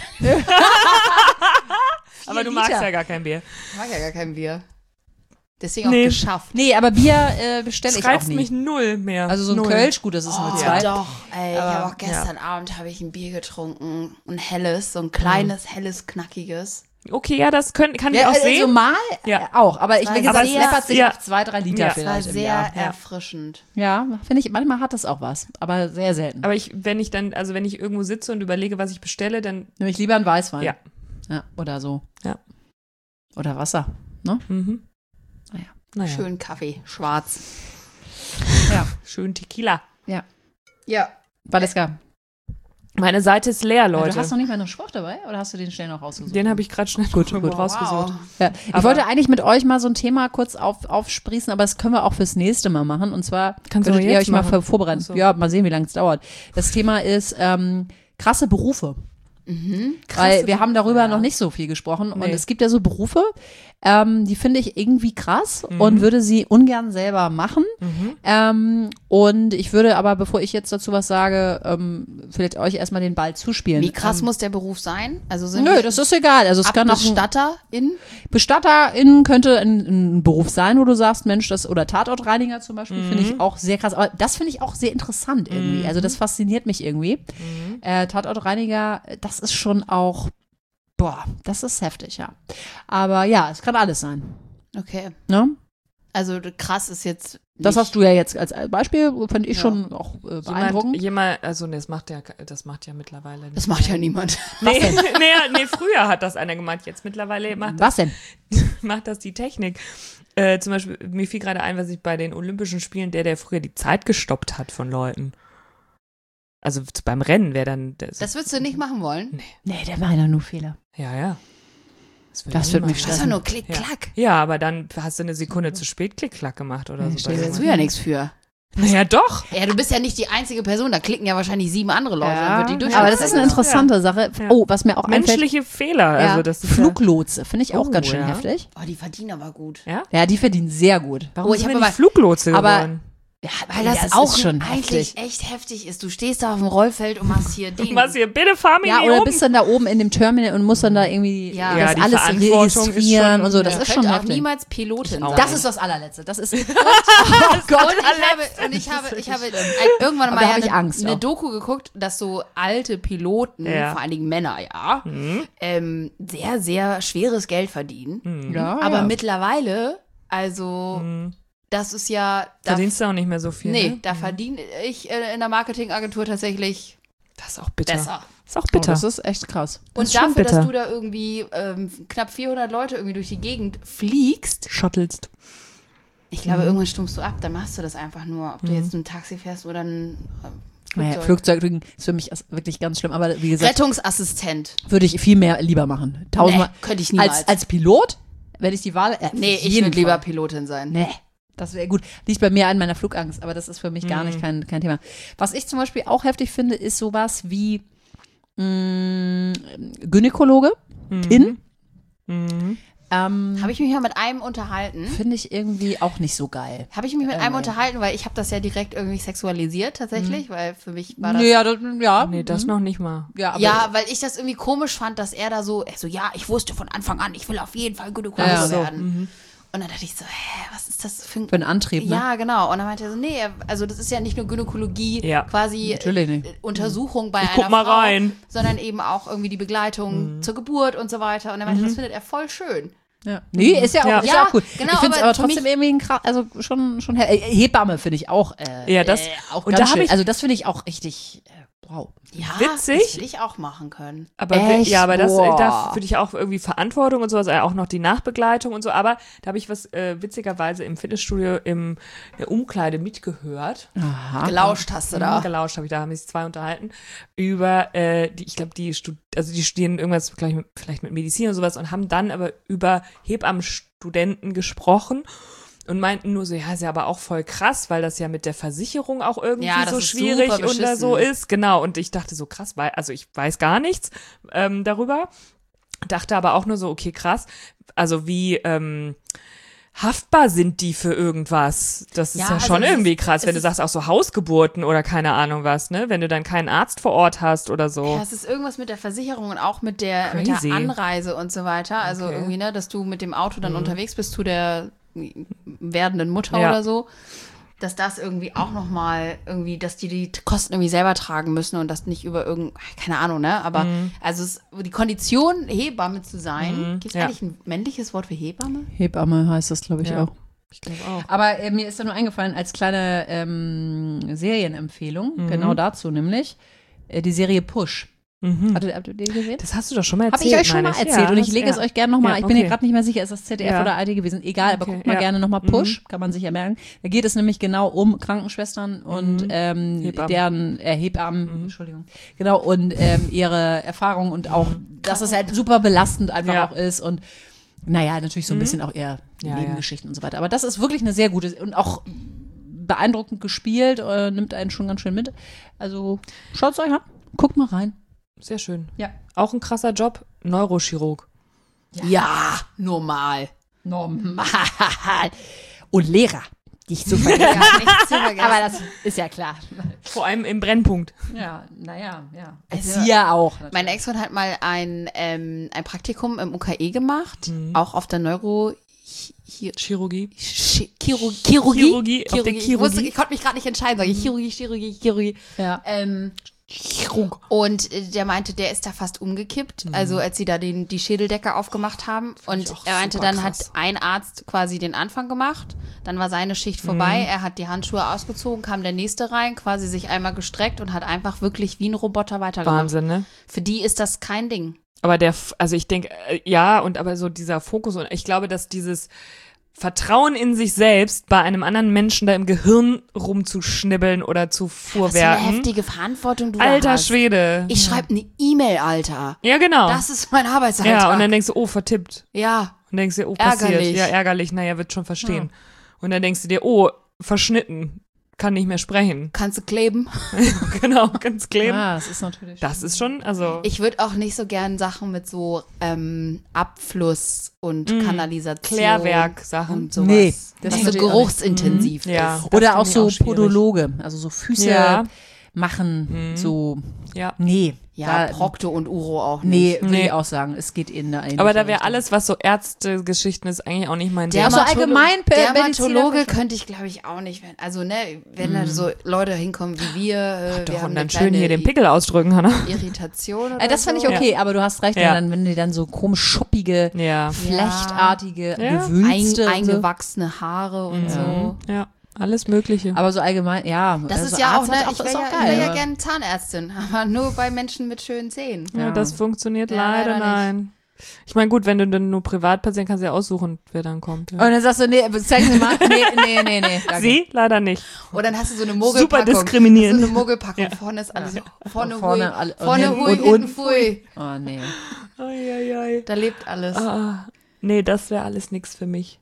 Aber du Liter. magst ja gar kein Bier. Ich mag ja gar kein Bier. Deswegen Nee. auch geschafft. Nee, aber Bier äh, bestelle ich auch Schreibst nie. mich null mehr. Also so ein null. Kölsch, gut, das ist nur Oh, zwei. doch, ey. Ich Aber, habe auch gestern Abend habe ich ein Bier getrunken. Ein helles, so ein kleines, helles, knackiges. Okay, ja, das können, kann ich Ja, auch also sehen. mal Ja. äh, auch. Aber ich, war wie gesagt, sehr- es läppert sich ja. auf zwei, drei Liter Ja. Das war vielleicht im sehr Jahr. ja. erfrischend. Ja, finde ich, manchmal hat das auch was, aber sehr selten. Aber ich, wenn ich dann, also wenn ich irgendwo sitze und überlege, was ich bestelle, dann, Nämlich lieber ein Weißwein. Ja. Ja, oder so. Ja. Oder Wasser. Ne? mhm. Naja. Naja. Schön Kaffee, schwarz. Ja. Schön Tequila. Ja. Ja. Valeska, Meine Seite ist leer, du Leute. hast noch nicht mal einen Spruch dabei oder hast du den schnell noch rausgesucht? Den habe ich gerade schnell Gut, irgendwo gut. rausgesucht. Wow. Ja, ich Aber- wollte eigentlich mit euch mal so ein Thema kurz auf, aufsprießen, aber das können wir auch fürs nächste Mal machen. Und zwar Kannst du würdet ihr jetzt euch mal machen? vor- vorbereiten. Ach so. Ja, mal sehen, wie lange es dauert. Das Thema ist ähm, krasse Berufe. Mhm. Weil wir haben darüber ja. noch nicht so viel gesprochen. Und Nee. es gibt ja so Berufe, ähm, die finde ich irgendwie krass Mhm. und würde sie ungern selber machen. Mhm. Ähm, und ich würde aber, bevor ich jetzt dazu was sage, ähm, vielleicht euch erstmal den Ball zuspielen. Wie krass ähm, muss der Beruf sein? Also sind Nö, wir das ist egal. Also es kann auch ein BestatterIn? BestatterInnen könnte ein, ein Beruf sein, wo du sagst, Mensch, das oder Tatortreiniger zum Beispiel, finde ich auch sehr krass. Aber das finde ich auch sehr interessant irgendwie. Also das fasziniert mich irgendwie. Äh, Tatortreiniger, das ist schon auch, boah, das ist heftig, ja. Aber ja, es kann alles sein. Okay. Ne? Also krass ist jetzt. Das nicht- hast du ja jetzt als Beispiel, finde ich Ja. schon auch äh, beeindruckend. Jemand, jemand, also nee, das macht ja, das macht ja mittlerweile nicht. Das macht ja niemand. Nee, nee, nee, früher hat das einer gemacht, jetzt mittlerweile macht das, Was denn? macht das die Technik. Äh, zum Beispiel, mir fiel gerade ein, was ich bei den Olympischen Spielen, der, der früher die Zeit gestoppt hat von Leuten. Also beim Rennen wäre dann. Das, Das würdest du nicht machen wollen? Nee, der war ja nur Fehler. ja, ja. würde Das ich wird machen. mich Das ist stressen. doch nur Klick, Ja. klack. Ja, aber dann hast du eine Sekunde zu spät Klick-Klack gemacht oder Nee, so. steht Da Ja. kannst du ja nichts für. Naja, doch. Ja, du bist ja nicht die einzige Person, da klicken ja wahrscheinlich sieben andere Leute. dann wird die durch. aber das ist eine interessante Sache. Ja. Oh, was mir auch einfällt. Menschliche Fehler. Ja, Also das ist Fluglotse, finde ich auch Oh, ganz schön ja. heftig. Oh, die verdienen aber gut. Ja? Ja, die verdienen sehr gut. Warum Oh, ich sind hab wir aber- nicht Fluglotse aber- geworden? Ja, Weil das, ist auch schon eigentlich heftig. echt heftig ist. Du stehst da auf dem Rollfeld und machst hier den. Was hier, bitte fahr mich Ja, nicht oder um. bist dann da oben in dem Terminal und musst dann da irgendwie Ja. das Ja, die alles Verantwortung ist registrieren schon- und so. Das ja. ist Ich schon könnte auch heftig. niemals Pilotin Ich auch sein. Das ist das allerletzte. Das ist. Oh Gott, Gott. und ich habe, und ich habe, ich habe ein- irgendwann Aber mal da ja habe ich eine, Angst eine auch. Doku geguckt, dass so alte Piloten, Ja. vor allen Dingen Männer, ja, Mhm. ähm, sehr, sehr schweres Geld verdienen. Mhm. Ja, Aber ja. mittlerweile, also, Mhm. das ist ja. Da, Verdienst du auch nicht mehr so viel. nee, ne? da verdiene ich äh, in der Marketingagentur tatsächlich Das ist auch bitter. besser. Ist auch Oh, bitter. das ist echt krass. Das Und ist schon dafür, dass bitter. du da irgendwie ähm, knapp vierhundert Leute irgendwie durch die Gegend fliegst, Shuttelst. ich Mhm. glaube, irgendwann stummst du ab, dann machst du das einfach nur. Ob du jetzt ein Taxi fährst oder ein äh, Naja, Flugzeug. Flugzeug ist für mich wirklich ganz schlimm. Aber wie gesagt, Rettungsassistent. würde ich viel mehr lieber machen. Tausendmal. Nee, könnte ich niemals. als, als Pilot, wenn ich die Wahl. Äh, nee, auf ich jeden würde lieber Fall. Pilotin sein. Nee, das wäre gut. Liegt bei mir an meiner Flugangst, aber das ist für mich gar Mhm. nicht kein, kein Thema. Was ich zum Beispiel auch heftig finde, ist sowas wie mh, Gynäkologe. Mhm. In? Mhm. Ähm, Habe ich mich mal mit einem unterhalten. Finde ich irgendwie auch nicht so geil. Habe ich mich mit Äh, einem nee. unterhalten, weil ich habe das ja direkt irgendwie sexualisiert tatsächlich, weil für mich war das. Nee, ja, das, ja. Nee, das mhm. noch nicht mal. Ja, aber ja, weil ich das irgendwie komisch fand, dass er da so, er so, ja, ich wusste von Anfang an, ich will auf jeden Fall Gynäkologe Ja, so, werden. Mhm. Und dann dachte ich so, hä, was ist das für ein für einen Antrieb, ne? Ja, genau. Und dann meinte er so, nee, also das ist ja nicht nur Gynäkologie, Ja. quasi Natürlich nicht. äh, Untersuchung bei Ich einer guck mal Frau, rein. sondern eben auch irgendwie die Begleitung Mhm. zur Geburt und so weiter. Und er meinte, das findet er voll schön. Ja. Nee, ist ja auch, Ja. ist ja Ja, auch gut. genau, ich finde es aber aber für trotzdem mich- irgendwie ein krass, also schon, schon, äh, Hebamme finde ich auch, äh, Ja, das- äh, auch und ganz da hab schön. ich- Also das finde ich auch richtig, äh, boah, Frau. Ja, Witzig. das will ich auch machen können. Aber Echt? ja, aber das Boah. da würde ich auch irgendwie Verantwortung und sowas, äh, auch noch die Nachbegleitung und so. Aber da habe ich was äh, witzigerweise im Fitnessstudio im der Umkleide mitgehört. Aha. Gelauscht hast du da. Gelauscht habe ich, da haben sich zwei unterhalten über äh, die, ich glaube, die Stud also die studieren irgendwas gleich mit, vielleicht mit Medizin und sowas und haben dann aber über Hebammenstudenten gesprochen. Und meinten nur so, ja, ist ja aber auch voll krass, weil das ja mit der Versicherung auch irgendwie Ja, das so ist schwierig super oder so beschissen. ist. Genau, und ich dachte so, krass, weil, also ich weiß gar nichts ähm, darüber. Dachte aber auch nur so, okay, krass, also wie ähm, haftbar sind die für irgendwas? Das ist Ja, ja, also schon es irgendwie ist- krass, es wenn du ist- sagst, auch so Hausgeburten oder keine Ahnung was, ne? Wenn du dann keinen Arzt vor Ort hast oder so. Ja, es ist irgendwas mit der Versicherung und auch mit der, mit der Crazy. Anreise und so weiter. Also Okay. irgendwie, ne, dass du mit dem Auto dann unterwegs bist zu der werdenden Mutter Ja. oder so. Dass das irgendwie auch nochmal irgendwie, dass die die Kosten irgendwie selber tragen müssen und das nicht über irgend, keine Ahnung, ne? Aber also es, die Kondition, Hebamme zu sein, gibt es ja. eigentlich ein männliches Wort für Hebamme? Hebamme heißt das, glaube ich, Ja. auch. Ich glaube auch. Aber äh, mir ist da nur eingefallen, als kleine ähm, Serienempfehlung, Mhm. genau dazu nämlich, äh, die Serie Push. Mhm. Hattet, habt ihr die gesehen? Das hast du doch schon mal Habe erzählt. ich euch schon mal meine erzählt Ja, und ich hast- lege es ja. euch gerne nochmal. Ja, Ich bin okay. mir gerade nicht mehr sicher, ist das Z D F Ja. oder A R D gewesen? Egal, aber Okay, guckt mal ja. gerne nochmal Mhm. Push, kann man sich ja merken. Da geht es nämlich genau um Krankenschwestern und Mhm. ähm, Hebammen. deren äh, Hebammen, Mhm. Entschuldigung, genau, und ähm, ihre Erfahrungen und auch, dass es halt super belastend einfach Ja. auch ist und naja, natürlich so ein bisschen auch eher die Ja, Nebengeschichten und so weiter. Aber das ist wirklich eine sehr gute und auch beeindruckend gespielt, äh, nimmt einen schon ganz schön mit. Also schaut es euch an, guckt mal rein. Sehr schön. Ja. Auch ein krasser Job, Neurochirurg. Ja, normal. Normal. Und Lehrer. Nicht zu vergessen. Ja, nichts zu vergessen. Aber das ist ja klar. Vor allem im Brennpunkt. Ja, naja, ja. Also, Erzieher auch. Mein Ex-Freund hat mal ein, ähm, ein Praktikum im U K E gemacht, Mhm. auch auf der Neuro... Hier, Chirurgie. Chirurgie, Chirurgie, Chirurgie, auf der Ich, Chirurgie. wusste, ich konnte mich gerade nicht entscheiden, sage ich Chirurgie, Chirurgie, Chirurgie. Ja. Ähm, Chirurg. und äh, der meinte, der ist da fast umgekippt, also als sie da den, die Schädeldecke aufgemacht haben. Und ich auch er meinte, super dann krass. hat ein Arzt quasi den Anfang gemacht, dann war seine Schicht vorbei, er hat die Handschuhe ausgezogen, kam der nächste rein, quasi sich einmal gestreckt und hat einfach wirklich wie ein Roboter weitergemacht. Wahnsinn, ne? Für die ist das kein Ding. Aber der, F- also ich denke, äh, ja, und aber so dieser Fokus und ich glaube, dass dieses Vertrauen in sich selbst bei einem anderen Menschen da im Gehirn rumzuschnibbeln oder zu Was für eine vorwerken. heftige Verantwortung du da Alter hast. Schwede. Ich schreibe eine E-Mail, Alter. Ja, genau. Das ist mein Arbeitsalltag. ja, und dann denkst du, oh, vertippt. ja. Und denkst du, oh, passiert. Ärgerlich. Ja, ärgerlich, naja, wird schon verstehen. Und dann denkst du dir, oh, verschnitten, kann nicht mehr sprechen. Kannst du kleben? Genau, ganz kleben. Ja, das ist natürlich. Das ist schon, also. Ich würde auch nicht so gern Sachen mit so ähm, Abfluss und Mm. Kanalisation. Klärwerk-Sachen. Und sowas. Nee, das das so würde ich auch nicht. geruchsintensiv Ja. ist. Das Oder auch finde ich so auch schwierig. Podologe, also so Füße Ja. machen, Mhm. so, Ja. nee. Ja, da, Prokto und Uro auch Nee, nicht. würde Nee. ich auch sagen, es geht in eine Aber da wäre Richtung. alles, was so Ärztegeschichten ist, eigentlich auch nicht mein Ding. Ja, so Dermatolo- allgemein per- Dermatologe Mediziner- könnte ich, glaube ich, auch nicht. Wenn, also, ne, wenn da so Leute hinkommen wie wir, äh, Doch, wir haben und eine dann schön hier kleine den Pickel ausdrücken, Hanna. Irritation oder Äh, das fand ich so. okay, aber du hast recht, Ja. dann, wenn die dann so komisch schuppige, Ja. flechtartige, Ja. gewünste Ein, und so. eingewachsene Haare und so. Ja, alles Mögliche. Aber so allgemein, ja. Das also ist ja auch, Arzt ne, hat ich wäre ist ja, auch ich geil. wär ja aber- gerne Zahnärztin, aber nur bei Menschen mit schönen Zähnen. ja, ja. das funktioniert Ja, leider, leider nicht. nein. Ich meine, gut, wenn du dann nur Privatpatient kannst du ja aussuchen, wer dann kommt. Ja. Und dann sagst du, nee, zeigen Sie mal. Nee, nee, nee, nee. Danke. Sie? Leider nicht. Und dann hast du so eine Mogelpackung. Super diskriminierend. So eine Mogelpackung. Vorne ist alles so, vorne, Vorne hui, alle- und vorne hinten- hui, und hinten unten pfui. Oh, nee. Eieiei. Da lebt alles. Ah, nee, das wäre alles nix für mich.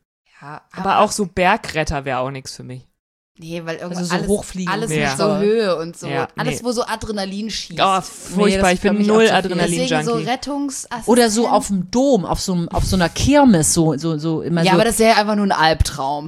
Ja, Aber auch so Bergretter wäre auch nix für mich. Nee, weil irgendwie Also so alles, hochfliegen. alles Ja. mit so Höhe und so. Ja, alles, nee. wo so Adrenalin schießt. Oh, furchtbar, das ich bin ist für mich null auch zu viel. Deswegen so Adrenalin-Junkie. Rettungsassistent. Oder so auf dem Dom, auf so, einem- auf so einer Kirmes, so, so, so immer Ja, so. aber das wäre einfach nur ein Albtraum.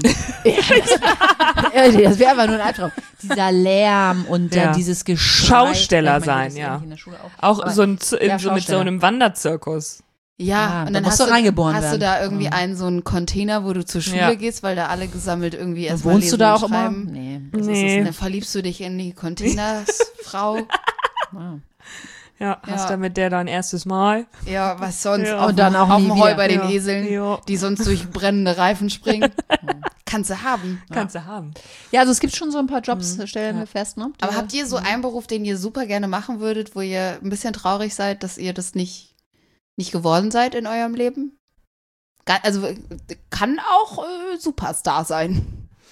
Ja, nee, das wäre einfach nur ein Albtraum. Dieser Lärm und Ja. dann dieses Geschrei. Schausteller Ich meine, das sein, ist ja. eigentlich in der Schule auch. Auch Aber- so, ein, Z- Ja, so mit so Schausteller. einem Wanderzirkus. Ja, Ja, und da dann musst hast du du, reingeboren hast werden. du da irgendwie Mhm. einen so einen Container, wo du zur Schule Ja. gehst, weil da alle gesammelt irgendwie erstmal Wohnst lesen du da und auch immer? schreiben. Nee. Das Nee. Ist Und dann verliebst du dich in die Containersfrau. das, wow. Ja, hast Ja. du mit der dein erstes Mal? Ja, was sonst? Ja. Auf, Und dann auch auf nie dem Heu wieder. bei den Ja. Eseln, Ja. die sonst durch brennende Reifen springen. Kannst du haben. Kannst du haben. Ja, also es gibt schon so ein paar Jobs, Mhm. stellen wir fest, ne? Aber Die- habt ihr so einen Beruf, den ihr super gerne machen würdet, wo ihr ein bisschen traurig seid, dass ihr das nicht, nicht geworden seid in eurem Leben? Ga- Also äh, kann auch äh, Superstar sein.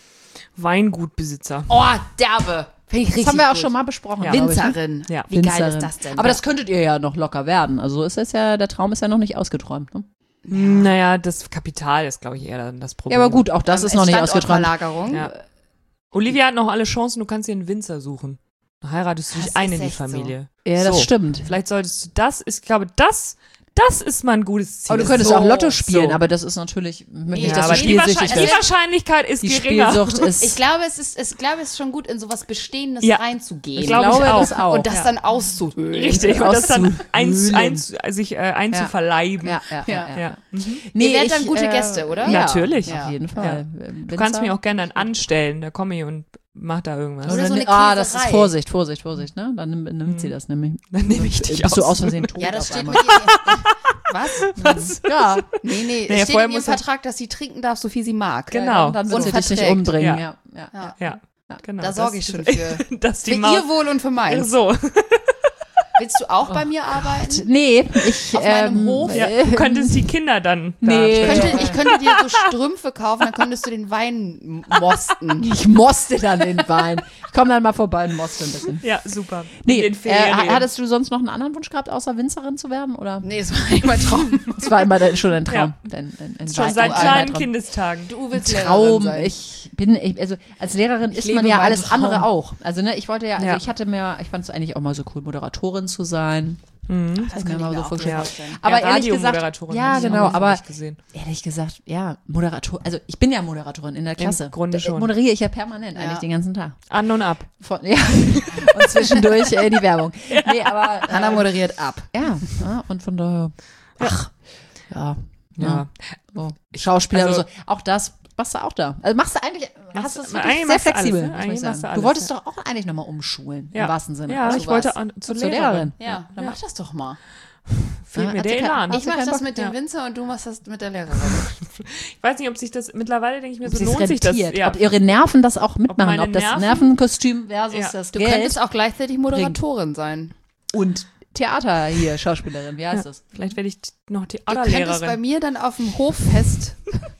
Weingutbesitzer. Oh, derbe. Finde ich Das richtig haben wir auch gut. schon mal besprochen. Ja. glaub ich, ne? Winzerin. Ja. Wie geil Winzerin. ist das denn? Aber das könntet ihr ja noch locker werden. Also ist das ja, der Traum ist ja noch nicht ausgeträumt. Ne? Naja, das Kapital ist, glaube ich, eher dann das Ja, Problem. aber gut, auch das Ähm, ist noch nicht ausgeträumt. Standortverlagerung. Ja. Olivia hat noch alle Chancen, du kannst dir einen Winzer suchen. Dann heiratest du Das dich ein ist in die echt so. Familie. Ja, das So. stimmt. Vielleicht solltest du das, ich glaube, das, das ist mal ein gutes Ziel. Aber du könntest So, auch Lotto spielen, so. aber das ist natürlich, möchte ich, Ja, dass aber du die spielsüchtig Wahrscheinlich- die bist. Wahrscheinlichkeit ist Die geringer. Spielsucht ist. Ich glaube, es ist, ich glaube, es ist schon gut, in sowas Bestehendes Ja. reinzugehen. Ich glaube, glaube ich auch. das auch. Und das Ja. dann auszuhöhlen. Richtig, und das dann Auszuhöhlen. einz, einz, sich äh, einzuverleiben. ja, ja, ja. Ja. ja. Ja. Mhm. Ihr werdet ich, dann gute äh, Gäste, oder? Ja, Natürlich. Auf jeden Fall. Du kannst mich auch gerne dann anstellen, da komme ich und mach da irgendwas. Oder Oder so so eine ah, das ist Käserei. Vorsicht, Vorsicht, Vorsicht, ne? Dann nimmt, nimmt sie das nämlich. Dann nehme ich dich Bist du aus. aus Versehen tot Ja, das auf steht einmal. mit ihr. Was? Was? Ja, Nee, nee, Naja, es steht vorher in ihrem muss er- Vertrag, dass sie trinken darf, so viel sie mag. Genau. Dann, dann Und wird sie dich nicht verträgt. umbringen. Ja. Ja. Ja. Ja. Ja, genau. Da das- sorge ich schon für. Dass die Für Maus. ihr Wohl und für meins. So. Willst du auch bei mir arbeiten? Nee, ich. Auf meinem ähm, Hof? Ja, äh, du könntest die Kinder dann. Nee. da Ich könnte, ich könnte dir so Strümpfe kaufen, dann könntest du den Wein mosten. Ich moste dann den Wein. Ich komme dann mal vorbei und moste ein bisschen. Ja, super. Nee, In den äh, Ferien. hattest du sonst noch einen anderen Wunsch gehabt, außer Winzerin zu werden? Oder? Nee, das war nicht mein Traum. Das war immer dein, schon ein Traum. Dein, ein, ein Schon Wein- seit ein kleinen Traum. Kindestagen. Du willst Traum. Lehrerin sein. Ich bin, ich, also als Lehrerin ist man lebe ja meinen alles Traum. andere auch. Also ne, ich wollte ja, also Ja. ich hatte mir, ich fand es eigentlich auch mal so cool, Moderatorin zu sein. Mhm. Das mir kann ich mal mir so auch vorstellen. vorstellen. Aber ja, ehrlich gesagt, Radiomoderatorin ja hab ich genau, noch aber nicht gesehen. ehrlich gesagt, ja, Moderator, also ich bin ja Moderatorin in der Klasse. Grunde Da- schon. Moderiere ich ja permanent Ja. eigentlich den ganzen Tag. An und ab. Von, ja. Und zwischendurch äh, die Werbung. Nee, aber äh, Hannah moderiert ab. ja, ja, und von daher, ach, ja, ja. Ja. So. Schauspieler also- oder so, auch das machst du auch da. Also machst du eigentlich, hast du das wirklich eigentlich sehr machst du flexibel, alles, ne? muss ich Eigentlich sagen. machst du Du alles, wolltest ja. doch auch eigentlich nochmal umschulen, Ja. im wahrsten Sinne. Ja, Zu ich was? wollte an, zur, Zur Lehrerin. Lehrerin. Ja, dann mach das doch mal. Fehlt Ja, mir hat der sie kein- Elan. Hast Ich du mach keinen das Bock? mit dem Ja. Winzer und du machst das mit der Lehrerin. Ich weiß nicht, ob sich das, mittlerweile denke ich mir, so Sie lohnt sich das. rentiert, Ja. ob ihre Nerven das auch mitmachen, meine ob das Nerven- Nervenkostüm versus Ja. das Du Geld könntest auch gleichzeitig Moderatorin sein. und Theater hier, Schauspielerin, wie heißt das? Vielleicht werde ich noch Du könntest bei Theaterlehrerin. mir dann auf dem Hoffest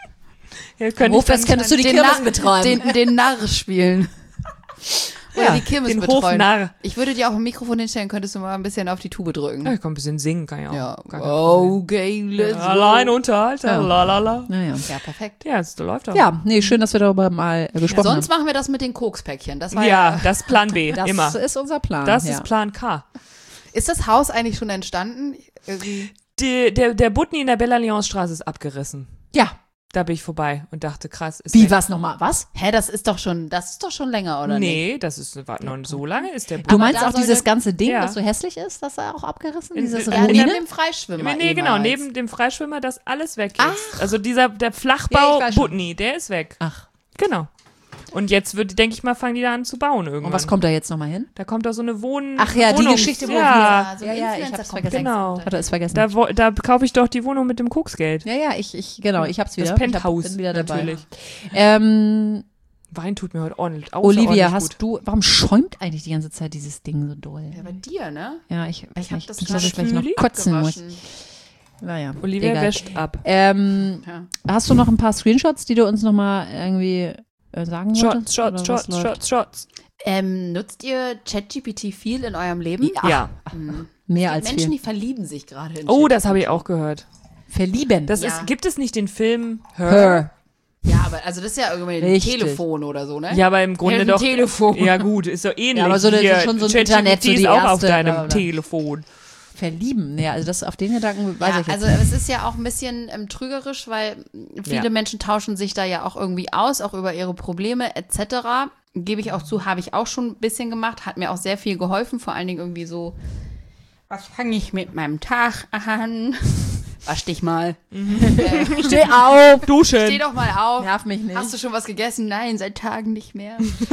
Ja, könnte ich Hoffest dann könntest du die den, Kirmes Narr- betreiben. den, den Narr spielen. Oder Ja, die Kirmes den betreuen. Hofnarr. Ich würde dir auch ein Mikrofon hinstellen, könntest du mal ein bisschen auf die Tube drücken. Ja, ich kann ein bisschen singen, kann ich auch. Ja, Gar kein Problem. okay, let's go. Allein Unterhalter, Ja. la la la. Naja. Ja, perfekt. Ja, es läuft auch. Ja, nee, schön, dass wir darüber mal äh, gesprochen Sonst machen wir das mit den Kokspäckchen. Das war Ja, ja. das ist Plan B, haben. Das immer. ist unser Plan. Das ja. ist Plan K. Ist das Haus eigentlich schon entstanden? Irgendwie. Die, der, der Butni in der Bella-Lyons-Straße ist abgerissen. Ja, Da bin ich vorbei und dachte, krass. Ist wie der- was nochmal? Was? Hä, das ist doch schon, das ist doch schon länger, oder nicht? Nee, das ist war noch so lange ist der Du Aber meinst da auch dieses sollte- ganze Ding, Ja. das so hässlich ist, das er auch abgerissen? In- Dieses in- Ja, Ruine? neben dem Freischwimmer. Nee, genau, ehemals. neben dem Freischwimmer, das alles weg jetzt. Also dieser, der Flachbau Ja, ich weiß schon. Butni, der ist weg. Ach, Genau. Und jetzt wird, denke ich mal, fangen die da an zu bauen irgendwann. und was kommt da jetzt nochmal hin? Da kommt da so eine Wohn... Ach ja, die Wohnungs- Geschichte, wo ja, Ja, so Ja, ja, ich Influencer hab's Komplex. vergessen. Genau. Hat er es vergessen? Da, wo, da kaufe ich doch die Wohnung mit dem Koksgeld. ja, ja, ich, ich, genau, ich hab's wieder. Das Penthouse, ich hab, bin wieder dabei. natürlich. Ähm, Wein tut mir heute ordentlich Olivia, außerordentlich hast du, warum schäumt eigentlich die ganze Zeit dieses Ding so doll? Ja, bei dir, ne? Ja, ich, weiß Ich hab nicht, das nicht, dass ich gerade gleich noch Schwüli kotzen muss. abgewaschen. Naja, gut. Olivia egal. wäscht ab. Ähm, Ja. hast du noch ein paar Screenshots, die du uns nochmal irgendwie äh, sagen Shots, wolltest? Oder Shots, was Shots, läuft? Shots, Shots. Ähm, nutzt ihr ChatGPT viel in eurem Leben? Ja. Hm. Mehr Die als Menschen, viel. die verlieben sich gerade in Oh, ChatGPT. das habe ich auch gehört. Verlieben. Das Ja. ist, gibt es nicht den Film Her? Her. Ja, aber also das ist ja irgendwie ein Richtig. Telefon oder so, ne? Ja, aber im Grunde Helfen doch. Telefon. Ja, gut, ist so ähnlich. Ja, aber so eine- Hier, schon so ein ChatGPT Internet, so ist die auch auf erste, deinem bla, bla. Telefon. Verlieben. Ja, also das auf den Gedanken weiß Ja, ich jetzt also nicht. es ist ja auch ein bisschen ähm, trügerisch, weil viele Ja. Menschen tauschen sich da ja auch irgendwie aus, auch über ihre Probleme et cetera. Gebe ich auch zu, habe ich auch schon ein bisschen gemacht, hat mir auch sehr viel geholfen, vor allen Dingen irgendwie so, was fange ich mit meinem Tag an? Wasch dich mal. Äh, Steh auf! Duschen. Steh doch mal auf. Nerv mich nicht. Hast du schon was gegessen? Nein, seit Tagen nicht mehr.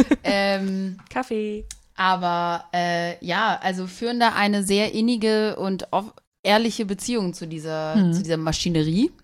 ähm, Kaffee. aber äh, ja, also führen da eine sehr innige und off- ehrliche Beziehung zu dieser, Hm. zu dieser Maschinerie.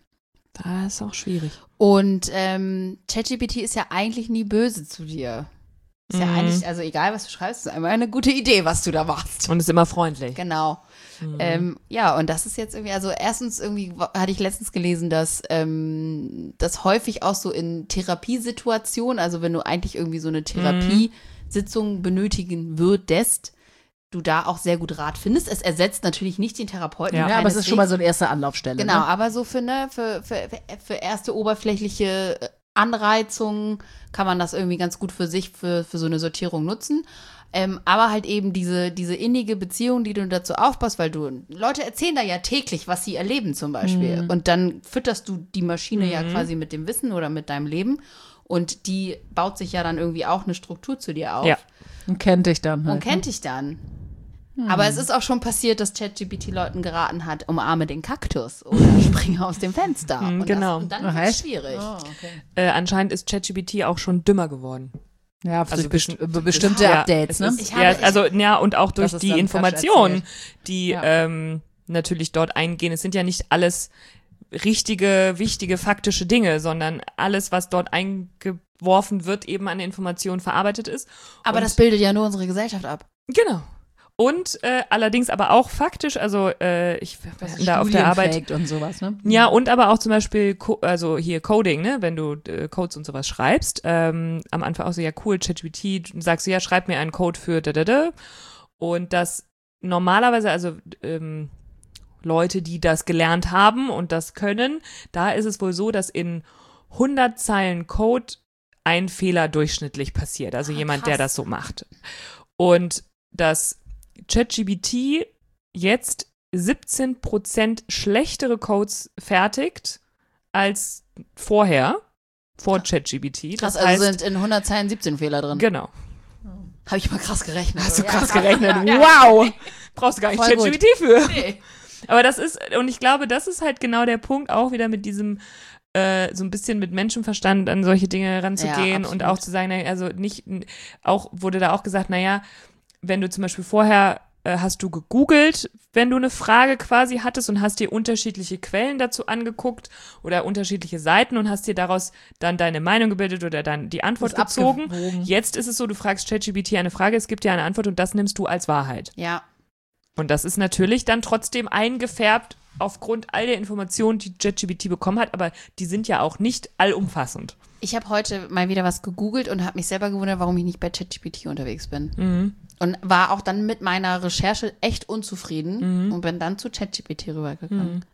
Das ist auch schwierig. Und ähm, ChatGPT ist ja eigentlich nie böse zu dir. Ist ja Mhm. eigentlich, also egal, was du schreibst, ist immer eine gute Idee, was du da machst. Und ist immer freundlich. Genau. Mhm. Ähm, ja, und das ist jetzt irgendwie, also erstens irgendwie wa- hatte ich letztens gelesen, dass ähm, das häufig auch so in Therapiesituationen, also wenn du eigentlich irgendwie so eine Therapiesitzung benötigen würdest, du da auch sehr gut Rat findest. Es ersetzt natürlich nicht den Therapeuten. Ja, Ja, aber es ist schon mal keineswegs. so eine erste Anlaufstelle. Genau, Ne? aber so für, ne, für, für, für erste oberflächliche Anreizungen kann man das irgendwie ganz gut für sich, für, für so eine Sortierung nutzen. Ähm, aber halt eben diese, diese innige Beziehung, die du dazu aufbaust, weil du, Leute erzählen da ja täglich, was sie erleben zum Beispiel. Und dann fütterst du die Maschine ja quasi mit dem Wissen oder mit deinem Leben. Und die baut sich ja dann irgendwie auch eine Struktur zu dir auf. Ja. Und kennt dich dann halt. Und kennt dich dann. Aber es ist auch schon passiert, dass ChatGPT Leuten geraten hat, umarme den Kaktus oder springe aus dem Fenster. Mhm, und genau. Das, und dann Ach, wird es echt? schwierig. Oh, okay. Äh, anscheinend ist ChatGPT auch schon dümmer geworden. Ja, für Also so besti- best bestimmte Ja, Updates, es ne? Ist, Ich habe- ja, ich- also, ja, und auch durch Das ist die dann Informationen, Quatsch die Ja. ähm, natürlich dort eingehen. Es sind ja nicht alles richtige, wichtige, faktische Dinge, sondern alles, was dort eingeworfen wird, eben an Informationen verarbeitet ist. Aber und, das bildet ja nur unsere Gesellschaft ab. Genau. Und äh, allerdings aber auch faktisch, also äh, ich wir hatten da auf der Studien Arbeit. faked und sowas, ne? Ja, und aber auch zum Beispiel, Co also hier Coding, ne, wenn du äh, Codes und sowas schreibst, ähm, am Anfang auch so, ja cool, ChatGPT, du sagst du, ja, schreib mir einen Code für da, da, da. Und das normalerweise, also ähm, Leute, die das gelernt haben und das können, da ist es wohl so, dass in hundert Zeilen Code ein Fehler durchschnittlich passiert, also Ah, jemand, krass. der das so macht. Und das ChatGPT jetzt siebzehn Prozent schlechtere Codes fertigt als vorher, vor ChatGPT. Krass, Das also heißt, sind in hundert Zeilen siebzehn Fehler drin. genau. Habe ich mal krass gerechnet. Hast du Ja, krass krass. gerechnet. Ja, ja. Wow! Brauchst du gar nicht Voll gut. ChatGPT für. Nee. Aber das ist, und ich glaube, das ist halt genau der Punkt, auch wieder mit diesem, äh, so ein bisschen mit Menschenverstand an solche Dinge ranzugehen Ja, und absolut. auch zu sagen, naja, also nicht, auch wurde da auch gesagt, naja, wenn du zum Beispiel vorher äh, hast du gegoogelt, wenn du eine Frage quasi hattest und hast dir unterschiedliche Quellen dazu angeguckt oder unterschiedliche Seiten und hast dir daraus dann deine Meinung gebildet oder dann die Antwort Das gezogen. abgewogen. Jetzt ist es so, du fragst ChatGPT eine Frage, es gibt dir eine Antwort und das nimmst du als Wahrheit. Ja. Und das ist natürlich dann trotzdem eingefärbt aufgrund all der Informationen, die ChatGPT bekommen hat, aber die sind ja auch nicht allumfassend. Ich habe heute mal wieder was gegoogelt und habe mich selber gewundert, warum ich nicht bei ChatGPT unterwegs bin. Mhm. Und war auch dann mit meiner Recherche echt unzufrieden Mhm. und bin dann zu ChatGPT rübergegangen. Mhm.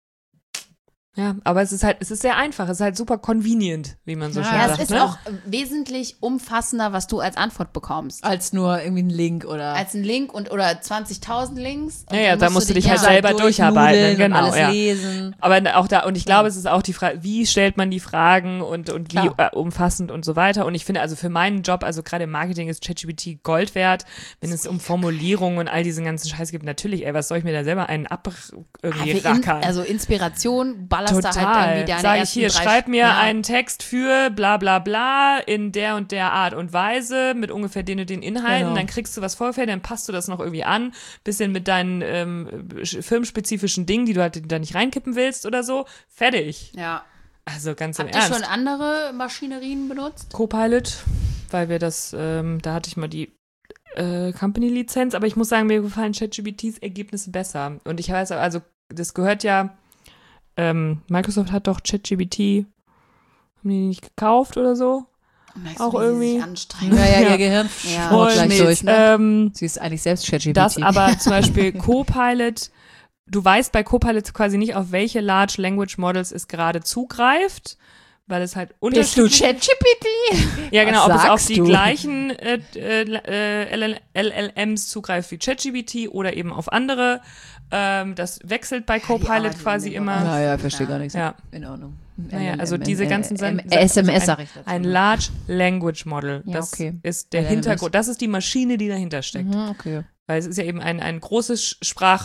Ja, aber es ist halt, es ist sehr einfach, es ist halt super convenient, wie man so Ja, schön Ja, sagt. es ist ne? auch wesentlich umfassender, was du als Antwort bekommst. Als nur irgendwie ein Link oder Als ein Link und oder zwanzigtausend Links. Und Ja, ja, dann da musst du dich ja, halt selber durcharbeiten, durchnudeln genau, und alles ja. lesen. Aber auch da, und ich glaube, es ist auch die Frage, wie stellt man die Fragen und, und wie Klar. äh, umfassend und so weiter. Und ich finde, also für meinen Job, also gerade im Marketing ist ChatGPT Gold wert, wenn es um Formulierungen und all diesen ganzen Scheiß gibt. Natürlich, ey, was soll ich mir da selber einen ab irgendwie Ah, für in, rackern? also Inspiration ballerst da halt irgendwie deine Sag ich ersten hier, drei schreib mir ja. einen Text für bla bla bla in der und der Art und Weise mit ungefähr den und den Inhalten, Genau. dann kriegst du was vorgefertigt, dann passt du das noch irgendwie an, bisschen mit deinen ähm, sch- firmenspezifischen Dingen, die du halt da nicht reinkippen willst oder so, fertig. Ja. Also ganz im Habt ihr Ernst. schon andere Maschinerien benutzt? Copilot, weil wir das, ähm, da hatte ich mal die äh, Company-Lizenz, aber ich muss sagen, mir gefallen ChatGPTs Ergebnisse besser. Und ich weiß, also das gehört ja, ähm, Microsoft hat doch ChatGPT, haben die nicht gekauft oder so? Merkst Auch du, wie sie irgendwie- sich anstrengen? Ja, ja, Ja. ihr Gehirn Ja. schmort gleich Und, durch. Ne? ähm, Sie ist eigentlich selbst ChatGPT. dass aber zum Beispiel Copilot, du weißt bei Copilot quasi nicht, auf welche Large Language Models es gerade zugreift, weil es halt Bist du unterschiedlich ChatGPT? Ja, genau, Was ob es auf sagst die du? gleichen äh, äh, L L Ms zugreift wie ChatGPT oder eben auf andere. Ähm, das wechselt bei die Copilot arbeiten quasi in dem immer. Bereich. Ja, ja, verstehe Ja. gar nichts. Ja. In Ordnung. Naja, M- also M- diese M- ganzen M- Sen- S M S ein, sag ich dazu. ein Large Language Model. Ja, das okay. ist der L L Ms. Hintergrund, das ist die Maschine, die dahinter steckt. Mhm, okay. Weil es ist ja eben ein, ein großes Sprach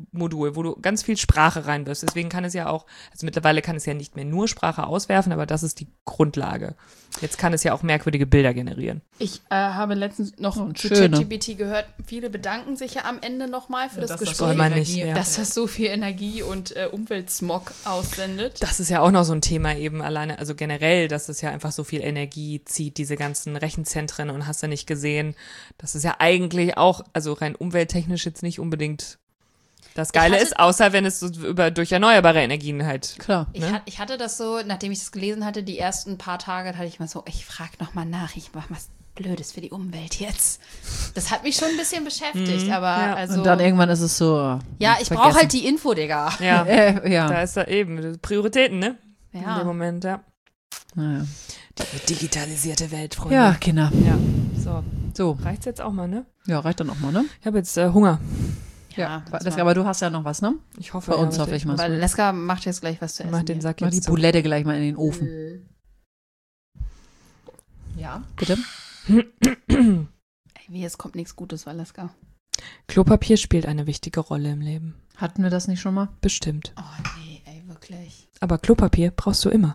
Modul, wo du ganz viel Sprache reinwirfst. Deswegen kann es ja auch, also mittlerweile kann es ja nicht mehr nur Sprache auswerfen, aber das ist die Grundlage. Jetzt kann es ja auch merkwürdige Bilder generieren. Ich äh, habe letztens noch Oh, zu schöne. ChatGPT gehört, viele bedanken sich ja am Ende nochmal für das dass das Gespräch, soll man nicht, Energie- ja. dass das so viel Energie und äh, Umweltsmog aussendet. Das ist ja auch noch so ein Thema eben alleine, also generell, dass es ja einfach so viel Energie zieht, diese ganzen Rechenzentren und hast du nicht gesehen. Das ist ja eigentlich auch, also rein umwelttechnisch jetzt nicht unbedingt das Geile hatte- ist, außer wenn es so über, durch erneuerbare Energien halt. Klar. Ich, Ne? hat, ich hatte das so, nachdem ich das gelesen hatte, die ersten paar Tage, hatte ich mal so, ich frage nochmal nach, ich mache was Blödes für die Umwelt jetzt. Das hat mich schon ein bisschen beschäftigt, aber ja. also, Und dann irgendwann ist es so. ja, ich brauche halt die Info, Digga. Ja, Äh, ja. da ist da eben Prioritäten, ne? In Ja. dem Moment, ja. Naja. Die digitalisierte Welt, Freunde. Ja, Kinder. Ja. So, So. reicht's jetzt auch mal, ne? Ja, reicht dann auch mal, ne? Ich habe jetzt äh, Hunger. Ja. das Das, war- aber du hast ja noch was, ne? Ich hoffe, Bei ja, uns hoffe ich mal. Weil Leska macht jetzt gleich was zu essen. Mach den hier. Sack Mach die jetzt zu. Boulette gleich mal in den Ofen. Ja, bitte. Ey, wie, es kommt nichts Gutes, Valeska. Klopapier spielt eine wichtige Rolle im Leben. Hatten wir das nicht schon mal? Bestimmt. Oh nee, ey, wirklich. Aber Klopapier brauchst du immer.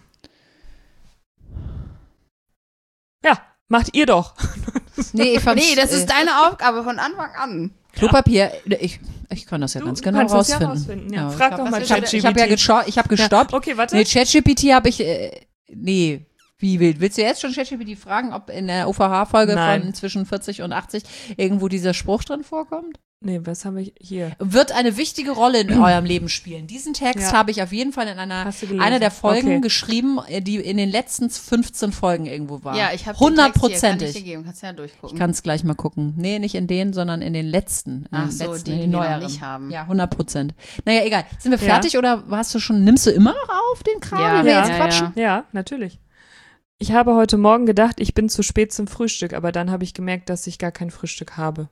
Ja, macht ihr doch. Nee, ich fand's, Nee, das äh, ist deine Aufgabe von Anfang an. Klopapier, ich, ich kann das ja Du ganz genau kannst das ja rausfinden. rausfinden, ja. ich Frag hab- doch mal was Ich habe ChatGPT. ich hab ja gescho- ich hab gestoppt. Ja, okay, warte. Nee, ChatGPT habe ich, äh, nee, wie wild. Willst du jetzt schon ChatGPT fragen, ob in der O V H-Folge Nein. von zwischen vierzig und achtzig irgendwo dieser Spruch drin vorkommt? Nee, was haben wir hier? Wird eine wichtige Rolle in eurem Leben spielen. Diesen Text Ja. habe ich auf jeden Fall in einer, Hast du gelesen? einer der Folgen Okay. geschrieben, die in den letzten fünfzehn Folgen irgendwo war. Ja, ich habe Hundertprozentig. Kann ich dir geben, kannst ja durchgucken. Ich kann es gleich mal gucken. Nee, nicht in den, sondern in den letzten. In Ach den so, letzten, die, in die den wir noch neueren. nicht haben. Ja, hundert Prozent. Naja, egal. Sind wir Ja. fertig oder hast du schon, nimmst du immer noch auf den Kram, Ja, wie wir ja, jetzt ja, quatschen? ja. Ja, natürlich. Ich habe heute Morgen gedacht, ich bin zu spät zum Frühstück, aber dann habe ich gemerkt, dass ich gar kein Frühstück habe.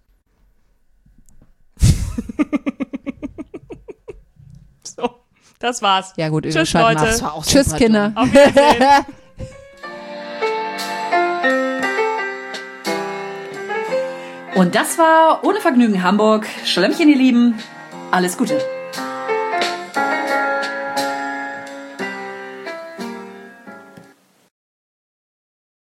So, das war's. Ja, gut, wir Tschüss, schalten Leute. ab. Das war auch Tschüss, super Kinder. Auf Wiedersehen. Und das war Ohne Vergnügen Hamburg. Schlemmchen, ihr Lieben. Alles Gute.